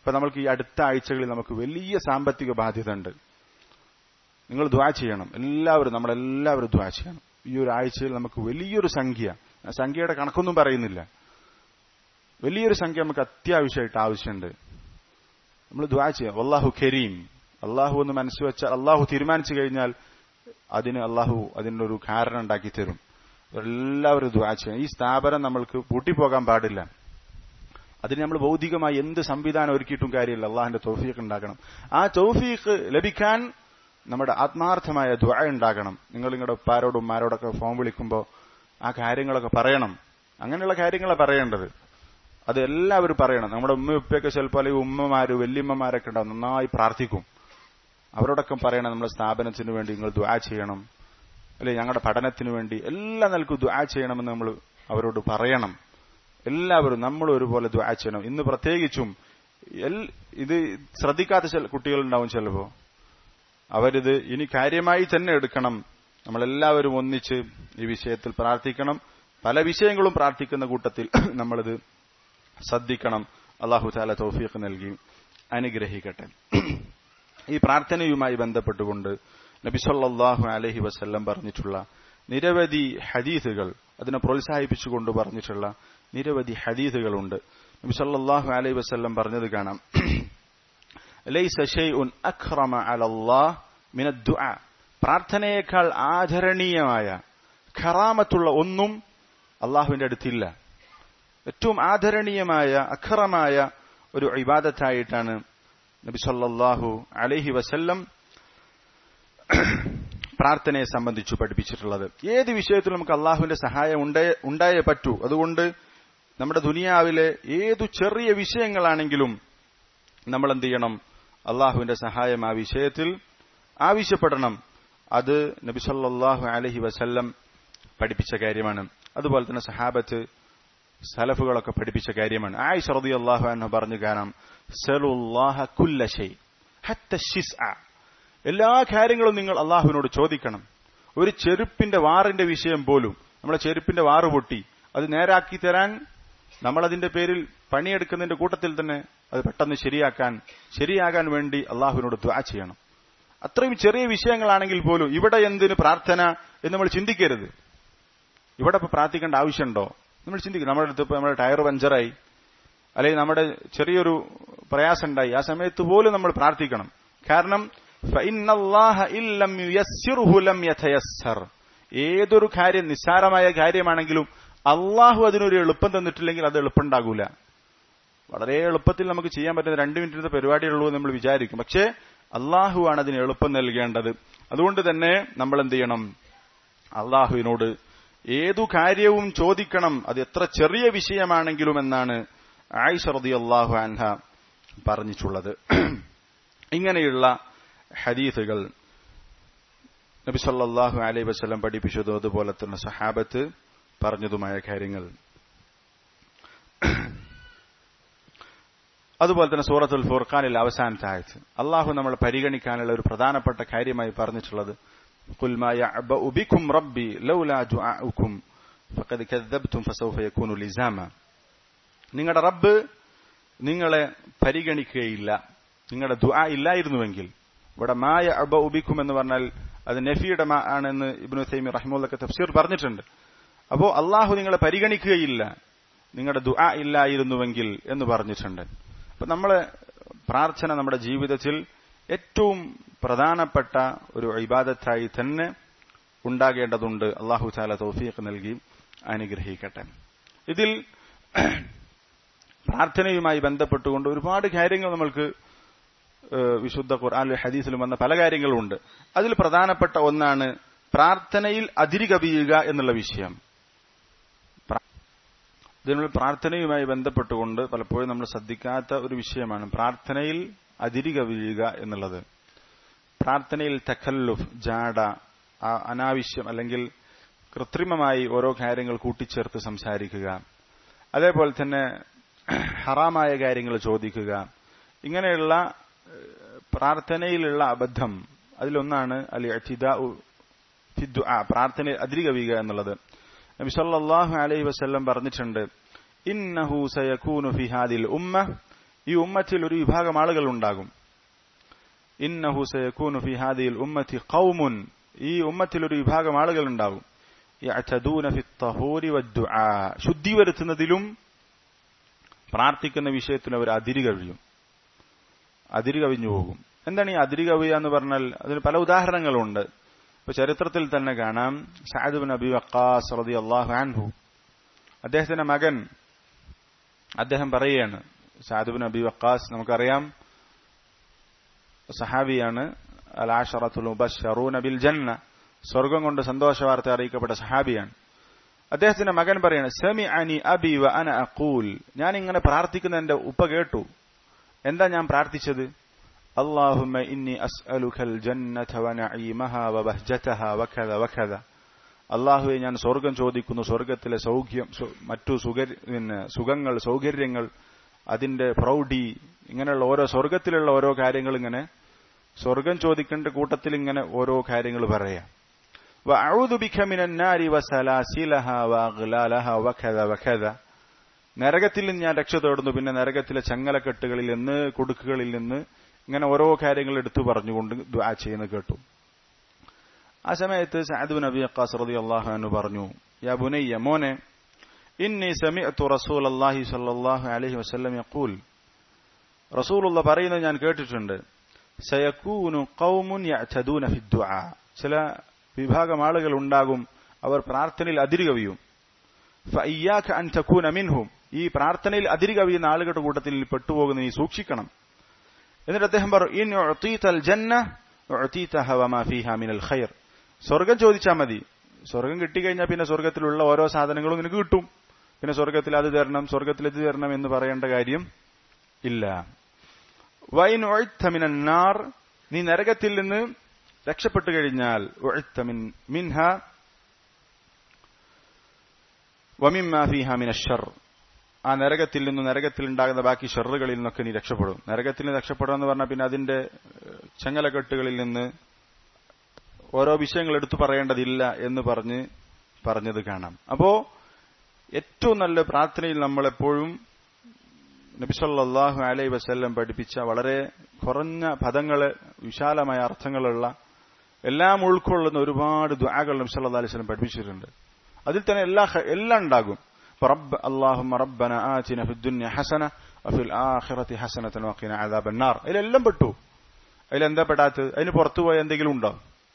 ഇപ്പൊ നമ്മൾക്ക് ഈ അടുത്ത ആഴ്ചകളിൽ നമുക്ക് വലിയ സാമ്പത്തിക ബാധ്യത ഉണ്ട്. നിങ്ങൾ ദുആ ചെയ്യണം, നമ്മളെല്ലാവരും ദുആ ചെയ്യണം. ഈ ഒരു ആഴ്ചയിൽ നമുക്ക് വലിയൊരു സംഖ്യയുടെ കണക്കൊന്നും പറയുന്നില്ല, വലിയൊരു സംഖ്യ നമുക്ക് അത്യാവശ്യമായിട്ട് ആവശ്യമുണ്ട്. നമ്മൾ ദുആ ചെയ്യാം. വല്ലാഹു കരീം, അള്ളാഹു എന്ന് മനസ്സ് വെച്ചാൽ, അള്ളാഹു തീരുമാനിച്ചു കഴിഞ്ഞാൽ അള്ളാഹു അതിനൊരു കാരണം ഉണ്ടാക്കി തരും. എല്ലാവരും ദുആ ചെയ്യണം. ഈ സ്ഥാപനം നമ്മൾക്ക് പൂട്ടിപ്പോകാൻ പാടില്ല. അതിന് നമ്മൾ ഭൗതികമായി എന്ത് സംവിധാനം ഒരുക്കിയിട്ടും കാര്യമില്ല. അള്ളാഹിന്റെ തൗഫീഖ് ഉണ്ടാക്കണം. ആ തൗഫീഖ് ലഭിക്കാൻ നമ്മുടെ ആത്മാർത്ഥമായ ദുആ ഉണ്ടാകണം. നിങ്ങൾ നിങ്ങളുടെ ഉപ്പാരോടും ഉമ്മാരോടൊക്കെ ഫോൺ വിളിക്കുമ്പോൾ ആ കാര്യങ്ങളൊക്കെ പറയണം. അങ്ങനെയുള്ള കാര്യങ്ങളാണ് പറയേണ്ടത്. അത് എല്ലാവരും പറയണം. നമ്മുടെ ഉമ്മയുപ്പൊക്കെ ചിലപ്പോൾ അല്ലെങ്കിൽ ഉമ്മമാര് വല്യമ്മമാരൊക്കെ ഉണ്ടാവും, നന്നായി പ്രാർത്ഥിക്കും. അവരോടൊക്കെ പറയണം, നമ്മുടെ സ്ഥാപനത്തിന് വേണ്ടി നിങ്ങൾ ദുആ ചെയ്യണം, അല്ലെ ഞങ്ങളുടെ പഠനത്തിന് വേണ്ടി എല്ലാം നിലക്കും ദുആ ചെയ്യണമെന്ന് നമ്മൾ അവരോട് പറയണം. എല്ലാവരും നമ്മൾ ഒരുപോലെ ദുആ ചെയ്യണം. ഇന്ന് പ്രത്യേകിച്ചും ഇത് ശ്രദ്ധിക്കാത്ത ചില കുട്ടികളുണ്ടാവും. ചിലപ്പോ അവരിത് ഇനി കാര്യമായി തന്നെ എടുക്കണം. നമ്മളെല്ലാവരും ഒന്നിച്ച് ഈ വിഷയത്തിൽ പ്രാർത്ഥിക്കണം. പല വിഷയങ്ങളും പ്രാർത്ഥിക്കുന്ന കൂട്ടത്തിൽ നമ്മളിത് ശ്രദ്ധിക്കണം. അല്ലാഹു തആല തൗഫീഖ് നൽകി അനുഗ്രഹിക്കട്ടെ. ഈ പ്രാർത്ഥനയുമായി ബന്ധപ്പെട്ടുകൊണ്ട് നബി സല്ലല്ലാഹു അലൈഹി വസല്ലം പറഞ്ഞിട്ടുള്ള നിരവധി ഹദീസുകൾ, അതിനെ പ്രോത്സാഹിപ്പിച്ചുകൊണ്ട് പറഞ്ഞിട്ടുള്ള നിരവധി ഹദീസുകളുണ്ട്. നബി സല്ലല്ലാഹു അലൈഹി വസല്ലം പറഞ്ഞത് കാണാം, ലൈസ ഷൈഉൻ അക്റമ അലല്ലാഹ് മിന ദുആ, പ്രാർത്ഥനയേക്കാൾ ആദരണീയമായ ഖറാമത്തുള്ള ഒന്നും അള്ളാഹുവിന്റെ അടുത്തില്ല. ഏറ്റവും ആദരണീയമായ അക്റമായ ഒരു ഇബാദത്തായിട്ടാണ് നബി സല്ലല്ലാഹു അലൈഹി വസല്ലം പ്രാർത്ഥനയെ സംബന്ധിച്ചു പഠിപ്പിച്ചിട്ടുള്ളത്. ഏത് വിഷയത്തിലും നമുക്ക് അള്ളാഹുവിന്റെ സഹായം ഉണ്ടായേ പറ്റൂ. അതുകൊണ്ട് നമ്മുടെ ദുനിയാവിലെ ഏതു ചെറിയ വിഷയങ്ങളാണെങ്കിലും നമ്മൾ എന്ത് ചെയ്യണം? അള്ളാഹുവിന്റെ സഹായം ആ വിഷയത്തിൽ ആവശ്യപ്പെടണം. അത് നബി സല്ലല്ലാഹു അലൈഹി വസല്ലം പഠിപ്പിച്ച കാര്യമാണ്. അതുപോലെ തന്നെ സഹാബത്ത് സലഫുകളൊക്കെ പഠിപ്പിച്ച കാര്യമാണ്. ആയിഷ റളിയല്ലാഹു അൻഹ പറഞ്ഞു കാണാം, സലുല്ലാഹ കുല്ല ഷൈ ഹത്ത ശിസ്അ, എല്ലാ കാര്യങ്ങളും നിങ്ങൾ അള്ളാഹുവിനോട് ചോദിക്കണം. ഒരു ചെരുപ്പിന്റെ വാറിന്റെ വിഷയം പോലും, നമ്മളെ ചെരുപ്പിന്റെ വാറ് പൊട്ടി, അത് നേരാക്കി തരാൻ നമ്മളതിന്റെ പേരിൽ പണിയെടുക്കുന്നതിന്റെ കൂട്ടത്തിൽ തന്നെ അത് പെട്ടെന്ന് ശരിയാകാൻ വേണ്ടി അള്ളാഹുവിനോട് ദുആ ചെയ്യണം. അത്രയും ചെറിയ വിഷയങ്ങളാണെങ്കിൽ പോലും ഇവിടെ എന്തിന് പ്രാർത്ഥന എന്ന് നമ്മൾ ചിന്തിക്കരുത്. ഇവിടെ ഇപ്പൊ പ്രാർത്ഥിക്കേണ്ട ആവശ്യമുണ്ടോ നമ്മൾ ചിന്തിക്കും. നമ്മുടെ അടുത്ത് ഇപ്പൊ നമ്മുടെ ടയർ പഞ്ചറായി, അല്ലെങ്കിൽ നമ്മുടെ ചെറിയൊരു പ്രയാസം ഉണ്ടായി, ആ സമയത്ത് പോലും നമ്മൾ പ്രാർത്ഥിക്കണം. കാരണം ഏതൊരു കാര്യം, നിസ്സാരമായ കാര്യമാണെങ്കിലും അള്ളാഹു അതിനൊരു എളുപ്പം തന്നിട്ടില്ലെങ്കിൽ അത് എളുപ്പമുണ്ടാകൂല. വളരെ എളുപ്പത്തിൽ നമുക്ക് ചെയ്യാൻ പറ്റുന്ന 2 മിനിറ്റിന്റെ പരിപാടിയുള്ളൂ എന്ന് നമ്മൾ വിചാരിക്കും. പക്ഷേ അള്ളാഹു ആണ് അതിന് എളുപ്പം നൽകേണ്ടത്. അതുകൊണ്ട് തന്നെ നമ്മൾ എന്ത് ചെയ്യണം? അള്ളാഹുവിനോട് ഏതു കാര്യവും ചോദിക്കണം, അത് എത്ര ചെറിയ വിഷയമാണെങ്കിലും എന്നാണ് ആയിഷ റളിയല്ലാഹു അൻഹ പറഞ്ഞിട്ടുള്ളത്. ഇങ്ങനെയുള്ള ഹദീസുകൾ നബി സല്ലല്ലാഹു അലൈഹി വസല്ലം പഠിപ്പിച്ചതും അതുപോലെ തന്നെ സഹാബത്ത് പറഞ്ഞതുമായ കാര്യങ്ങൾ. അതുപോലെ തന്നെ സൂറത്തുൽ ഫുർഖാനിൽ അവസാനത്തെ ആയത്ത് അള്ളാഹു നമ്മൾ പരിഗണിക്കാനുള്ള ഒരു പ്രധാനപ്പെട്ട കാര്യമായി പറഞ്ഞിട്ടുള്ളത്, ഖുൽ മാ യഅബഉ ബികും റബ്ബി ലൗലാ ദുആഉകും ഫഖദ് കദ്ദബ്തും ഫസൗഫ യകൂനു ലിസാമ. നിങ്ങളുടെ റബ്ബ് നിങ്ങളെ പരിഗണിക്കുകയില്ല, നിങ്ങളുടെ ദുആ ഇല്ലായിരുന്നുവെങ്കിൽ. ഇവിടെ മാ യഅബഉ ബികും എന്ന് പറഞ്ഞാൽ അത് നഫിയുടെ മാ ആണെന്ന് ഇബ്നു തൈമിയ്യ റഹിമഹുല്ലാഹ് തഫ്സീർ പറഞ്ഞിട്ടുണ്ട്. അപ്പോ അള്ളാഹു നിങ്ങളെ പരിഗണിക്കുകയില്ല നിങ്ങളുടെ ദുആ ഇല്ലായിരുന്നുവെങ്കിൽ എന്ന് പറഞ്ഞിട്ടുണ്ട്. അപ്പൊ നമ്മളെ പ്രാർത്ഥന നമ്മുടെ ജീവിതത്തിൽ ഏറ്റവും പ്രധാനപ്പെട്ട ഒരു ഇബാദത്തായി തന്നെ ഉണ്ടാകേണ്ടതുണ്ട്. അല്ലാഹു തആല തൗഫീഖ് നൽകി അനുഗ്രഹിക്കട്ടെ. ഇതിൽ പ്രാർത്ഥനയുമായി ബന്ധപ്പെട്ടുകൊണ്ട് ഒരുപാട് കാര്യങ്ങൾ നമ്മൾക്ക് വിശുദ്ധ ഖുർആനിലും ഹദീസിലും വന്ന പല കാര്യങ്ങളുമുണ്ട്. അതിൽ പ്രധാനപ്പെട്ട ഒന്നാണ് പ്രാർത്ഥനയിൽ അതിരുകവിയുക എന്നുള്ള വിഷയം. ഇതിനുള്ള പ്രാർത്ഥനയുമായി ബന്ധപ്പെട്ടുകൊണ്ട് പലപ്പോഴും നമ്മൾ ശ്രദ്ധിക്കാത്ത ഒരു വിഷയമാണ് പ്രാർത്ഥനയിൽ അതിരുകവിയുക എന്നുള്ളത്. പ്രാർത്ഥനയിൽ തഖല്ലുഫ്, ജാട, അനാവശ്യം അല്ലെങ്കിൽ കൃത്രിമമായി ഓരോ കാര്യങ്ങൾ കൂട്ടിച്ചേർത്ത് സംസാരിക്കുക, അതേപോലെ തന്നെ ഹറാമായ കാര്യങ്ങൾ ചോദിക്കുക, ഇങ്ങനെയുള്ള പ്രാർത്ഥനയിലുള്ള അബദ്ധം, അതിലൊന്നാണ് അൽ-ഇഅ്തിദാഉ ഫി ദുആ, പ്രാർത്ഥനയിൽ അതിരുകവിയുക എന്നുള്ളത്. നബി സല്ലല്ലാഹു അലൈഹി വസല്ലം പറഞ്ഞിട്ടുണ്ട്, ഇന്നഹു സയകൂനു ഫി ഹാദിൽ ഉമ്മ ഈ ഉമ്മത്തിൽ ഒരു വിഭാഗം ആളുകൾ ഉണ്ടാകും. ഇന്നഹു സയകൂനു ഫി ഹാദിഹിൽ ഉമ്മത്തി ഖൗമുൻ, ഈ ഉമ്മത്തിൽ ഒരു വിഭാഗം ആളുകൾ ഉണ്ടാകും. യഅതദൂന ഫിത് തഹൂരി വദ്ദുആ, ശുദ്ധി വരുത്തുന്നതിലും പ്രാർത്ഥിക്കുന്ന വിഷയത്തിലും അവർ അതിരുകവിഞ്ഞു പോകും. എന്താണ് ഈ അതിരുകവിയ എന്ന് പറഞ്ഞാൽ അതിന് പല ഉദാഹരണങ്ങളുണ്ട്. ഇപ്പൊ ചരിത്രത്തിൽ തന്നെ കാണാം, സഅദ് ഇബ്നു അബി വഖാസ് റളിയല്ലാഹു അൻഹു, അദ്ദേഹത്തിന്റെ മകൻ അദ്ദേഹം പറയുകയാണ്, സഅദ് ഇബ്നു അബി വഖാസ് നമുക്കറിയാം സഹാബിയാണ്, അൽ ആശറത്തുൽ മുബശ്ശറൂന ബിൽ ജന്ന, സ്വർഗം കൊണ്ട് സന്തോഷ വാർത്ത അറിയിക്കപ്പെട്ട സഹാബിയാണ്. അദ്ദേഹത്തിന്റെ മകൻ പറയാണ്, സമിഅനി അബി വ അന അഖൂൽ, ഞാൻ ഇങ്ങനെ പ്രാർത്ഥിക്കുന്ന എന്റെ ഉപ്പ കേട്ടു. എന്താ ഞാൻ പ്രാർത്ഥിച്ചത്? അല്ലാഹുമ്മ ഇന്നി അസ്അലുകൽ ജന്നത വ നഈമഹാ വ ബഹ്ജതഹാ വകദ വകദ, അല്ലാഹുവേ ഞാൻ സ്വർഗം ചോദിക്കുന്നു, സ്വർഗത്തിലെ സൗഖ്യം, മറ്റു സുഖങ്ങൾ, സൗകര്യങ്ങൾ, അതിന്റെ പ്രൗഢി, ഇങ്ങനെയുള്ള ഓരോ സ്വർഗത്തിലുള്ള ഓരോ കാര്യങ്ങൾ, ഇങ്ങനെ സ്വർഗം ചോദിക്കേണ്ട കൂട്ടത്തിൽ ഇങ്ങനെ ഓരോ കാര്യങ്ങൾ പറയാം. വഅഊദു ബിക മിനൻ നാരി വസലാസിലഹാ വഅഗ്ലാലഹാ വകദ വകദ, നരകത്തിൽ നിന്ന് ഞാൻ രക്ഷ തേടുന്നു, പിന്നെ നരകത്തിലെ ചങ്ങലക്കെട്ടുകളിൽ നിന്ന്, കുടുക്കുകളിൽ നിന്ന്, ഇങ്ങനെ ഓരോ കാര്യങ്ങൾ എടുത്തു പറഞ്ഞുകൊണ്ട് ദുആ ചെയ്യുന്നത് കേട്ടു. ആ സമയത്ത് സഅദ് ഇബ്നു അബി വഖാസ് റളിയല്ലാഹു അൻഹു പറഞ്ഞു, യാ ബുനയ്യ, മോനെ, ഇന്നി സമിഅതു റസൂലല്ലാഹി സ്വല്ലല്ലാഹു അലൈഹി വസല്ലം യഖൂൽ, റസൂലുള്ള പറയുന്നത് ഞാൻ കേട്ടിട്ടുണ്ട്, സയകൂനു ഖൗമുൻ യഅതദൂന ഫിദ്ദുആ, ചില വിഭാഗം ആളുകൾ ഉണ്ടാകും, അവർ പ്രാർത്ഥനയിൽ അതിരുകവിയും. ഫഇയ്യാക അൻ തകൂന മിൻഹും, ഈ പ്രാർത്ഥനയിൽ അതിരുകവിയുന്ന ആളുകളുടെ കൂട്ടത്തിൽ പെട്ടുപോകുന്ന നീ സൂക്ഷിക്കണം. എന്നിട്ട് അദ്ദേഹം പറഞ്ഞു, ഇൻ ഉഅതീതൽ ജന്ന ഉഅതീതഹ വമാ ഫീഹാ മിനൽ ഖൈർ, സ്വർഗം ചോദിച്ചാൽ മതി, സ്വർഗം കിട്ടിക്കഴിഞ്ഞാൽ പിന്നെ സ്വർഗത്തിലുള്ള ഓരോ സാധനങ്ങളും നിനക്ക് കിട്ടും, പിന്നെ സ്വർഗത്തിൽ അത് തരണം, സ്വർഗത്തിൽ ഇത് തരണം എന്ന് പറയേണ്ട കാര്യം ഇല്ല. വൈൻ ഉഇത്ത മിനൻ നാർ, നീ നരകത്തിൽ നിന്ന് രക്ഷപ്പെട്ടു കഴിഞ്ഞാൽ, ഉഇത്ത മിൻഹാ വമിമ്മാ ഫീഹാ മിനശ് ശർ, ആ നരകത്തിൽ നിന്നും, നരകത്തിൽ ഉണ്ടാകുന്ന ബാക്കി ഷറുകളിൽ നിന്നൊക്കെ നീ രക്ഷപ്പെടും. നരകത്തിൽ നിന്ന് രക്ഷപ്പെടുക എന്ന് പറഞ്ഞാൽ പിന്നെ അതിന്റെ ചങ്ങലക്കെട്ടുകളിൽ നിന്ന് ഓരോ വിഷയങ്ങൾ എടുത്തു പറയേണ്ടതില്ല എന്ന് പറഞ്ഞത് കാണാം. അപ്പോ ഏറ്റവും നല്ല പ്രാർത്ഥനയിൽ നമ്മളെപ്പോഴും നബി സല്ലല്ലാഹു അലൈഹി വസല്ലം പഠിപ്പിച്ച വളരെ കുറഞ്ഞ പദങ്ങള്, വിശാലമായ അർത്ഥങ്ങളുള്ള, എല്ലാം ഉൾക്കൊള്ളുന്ന ഒരുപാട് ദുആകൾ നബി സല്ലല്ലാഹു അലൈഹി വസല്ലം പഠിപ്പിച്ചിട്ടുണ്ട്. അതിൽ തന്നെ എല്ലാം ഉണ്ടാകും. അല്ലാഹുമ്മ റബ്ബന ആതിന ഫിദ്ദുനിയ ഹസന വഫിൽ ആഖിറതി ഹസനതൻ വഖിന അദാബന്നാർ, അതിലെല്ലാം പെട്ടു. അതിലെന്താ പെടാത്തത്? അതിന് പുറത്തു പോയ എന്തെങ്കിലും ഉണ്ടോ?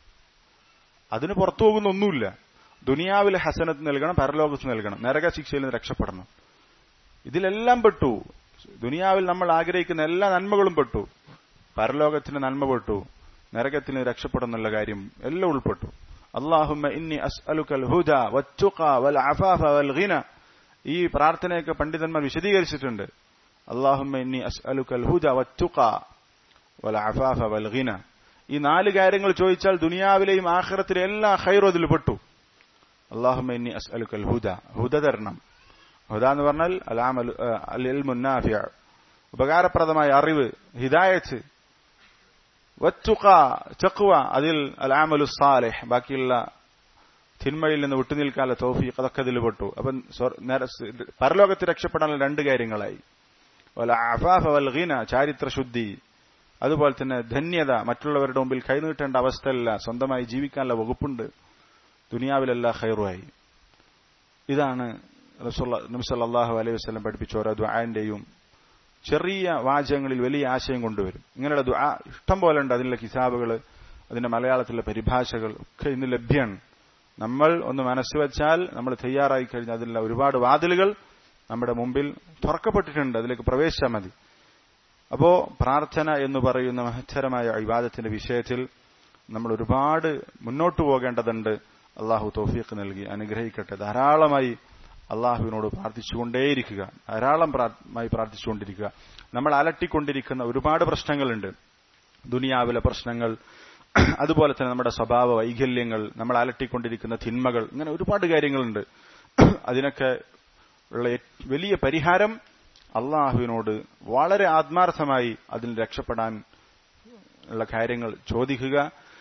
അതിന് പുറത്തു പോകുന്ന ഒന്നുമില്ല. ദുനിയാവിലെ ഹസനത്ത് നൽകണം, പരലോകത്ത് നൽകണം, നരക ശിക്ഷയിൽ നിന്ന് രക്ഷപ്പെടണം. ഇതിലെല്ലാം പെട്ടു. ദുനിയാവിൽ നമ്മൾ ആഗ്രഹിക്കുന്ന എല്ലാ നന്മകളും പെട്ടു, പരലോകത്തിന് നന്മ പെട്ടു, നരകത്തിന് രക്ഷപ്പെടുന്നുള്ള കാര്യം എല്ലാം ഉൾപ്പെട്ടു. അല്ലാഹുമ്മ ഇന്നി അസ്അലുകൽ ഹുദ വത്തുഖ വൽ അഫാഫ വൽ ഗിന, ഈ പ്രാർത്ഥനയൊക്കെ പണ്ഡിതന്മാർ വിശദീകരിച്ചിട്ടുണ്ട്. അല്ലാഹുമ്മ ഇന്നി അസ്അലുകൽ ഹുദ വത്തുഖ വൽ അഫാഫ വൽ ഗിന, ഈ 4 കാര്യങ്ങൾ ചോദിച്ചാൽ ദുനിയാവിലെയും ആഖിറത്തിലെയും എല്ലാ ഖൈറും അതിൽ പെട്ടു. അല്ലാഹുമ്മ ഇന്നി അസ്അലുകൽ ഹുദ, ഹുദ തരണം. ഹുദ എന്ന് പറഞ്ഞാൽ അൽ ഇൽമുൻ നാഫിഅ, ഉപകാരപ്രദമായ അറിവ്, ഹിദായത്ത്. വത്തുഖ, തഖ്വ, അതിൽ അൽ അമലു സാലിഹ്, ബാക്കിയുള്ള തിന്മയിൽ നിന്ന് വിട്ടുനിൽക്കാനുള്ള തൗഫീഖ്, അതൊക്കെ അതിൽ പെട്ടു. അപ്പം പരലോകത്ത് രക്ഷപ്പെടാനുള്ള 2 കാര്യങ്ങളായി. വൽ അഫാഫ വൽ ഗിന, ചാരിത്ര ശുദ്ധി, അതുപോലെ തന്നെ ധന്യത, മറ്റുള്ളവരുടെ മുമ്പിൽ കൈനീട്ടേണ്ട അവസ്ഥയില്ല, സ്വന്തമായി ജീവിക്കാനുള്ള വകുപ്പുണ്ട്, ദുനിയാവിലെല്ലാ ഖൈറുമായി. ഇതാണ് നബി സല്ലല്ലാഹു അലൈഹി വസല്ലം പഠിപ്പിച്ച ഓരോ ദുആന്റെയും ചെറിയ വാചകങ്ങളിൽ വലിയ ആശയം കൊണ്ടുവരും. ഇങ്ങനെയുള്ള ദുആ ഇഷ്ടം പോലെ ഉണ്ട്. അതിനുള്ള കിതാബുകൾ, അതിന്റെ മലയാളത്തിലെ പരിഭാഷകൾ ഒക്കെ ഇന്ന് ലഭ്യമാണ്. നമ്മൾ ഒന്ന് മനസ്സ് വെച്ചാൽ, നമ്മൾ തയ്യാറായി കഴിഞ്ഞാൽ അതിലുള്ള ഒരുപാട് വാതിലുകൾ നമ്മുടെ മുമ്പിൽ തുറക്കപ്പെട്ടിട്ടുണ്ട്, അതിലേക്ക് പ്രവേശിച്ചാൽ മതി. അപ്പോ പ്രാർത്ഥന എന്ന് പറയുന്ന മഹത്തരമായ ഇബാദത്തിന്റെ വിഷയത്തിൽ നമ്മൾ ഒരുപാട് മുന്നോട്ടു പോകേണ്ടതുണ്ട്. അള്ളാഹു തൗഫീഖ് നൽകി അനുഗ്രഹിക്കട്ടെ. ധാരാളമായി അള്ളാഹുവിനോട് പ്രാർത്ഥിച്ചുകൊണ്ടേയിരിക്കുക, ധാരാളമായി പ്രാർത്ഥിച്ചുകൊണ്ടിരിക്കുക. നമ്മൾ അലട്ടിക്കൊണ്ടിരിക്കുന്ന ഒരുപാട് പ്രശ്നങ്ങളുണ്ട്, ദുനിയാവിലെ പ്രശ്നങ്ങൾ, അതുപോലെ തന്നെ നമ്മുടെ സ്വഭാവ വൈകല്യങ്ങൾ, നമ്മൾ അലട്ടിക്കൊണ്ടിരിക്കുന്ന തിന്മകൾ, ഇങ്ങനെ ഒരുപാട് കാര്യങ്ങളുണ്ട്. അതിനൊക്കെ ഉള്ള വലിയ പരിഹാരം അള്ളാഹുവിനോട് വളരെ ആത്മാർത്ഥമായി അതിൽ രക്ഷപ്പെടാൻ ഉള്ള കാര്യങ്ങൾ ചോദിക്കുക.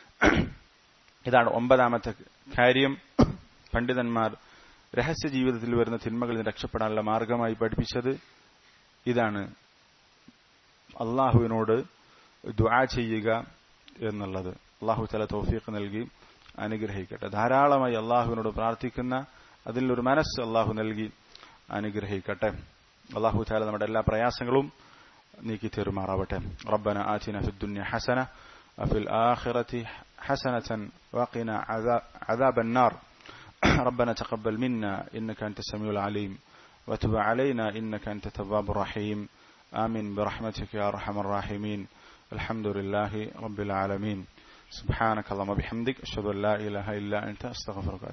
ഇതാണ് 9ാമത്തെ കാര്യം. പണ്ഡിതന്മാർ രഹസ്യ ജീവിതത്തിൽ വരുന്ന തിന്മകളിൽ നിന്ന് രക്ഷപ്പെടാനുള്ള മാർഗമായി പഠിപ്പിച്ചത് ഇതാണ്. അള്ളാഹുവിനോട് ദുആ ചെയ്യുക എന്നുള്ളത്. അള്ളാഹു തആല തൗഫീഖ് നൽകി അനുഗ്രഹിക്കട്ടെ. ധാരാളമായി അള്ളാഹുവിനോട് പ്രാർത്ഥിക്കുന്ന അതിലൊരു മനസ്സ് അള്ളാഹു നൽകി അനുഗ്രഹിക്കട്ടെ. അള്ളാഹു തആല നമ്മുടെ എല്ലാ പ്രയാസങ്ങളും നീക്കി തരുമാറാവട്ടെ. റബ്ബന ആതിന ഫിദ്ദുനിയ ഹസന വഫിൽ ആഖിറതി ഹസനതൻ വഖിന അദാബൻ നാർ. ربنا تقبل منا إنك أنت السميع العليم وتب علينا إنك أنت التواب الرحيم. آمين برحمتك يا أرحم الراحمين. الحمد لله رب العالمين. سبحانك اللهم وبحمدك أشهد أن لا إله إلا أنت أستغفرك.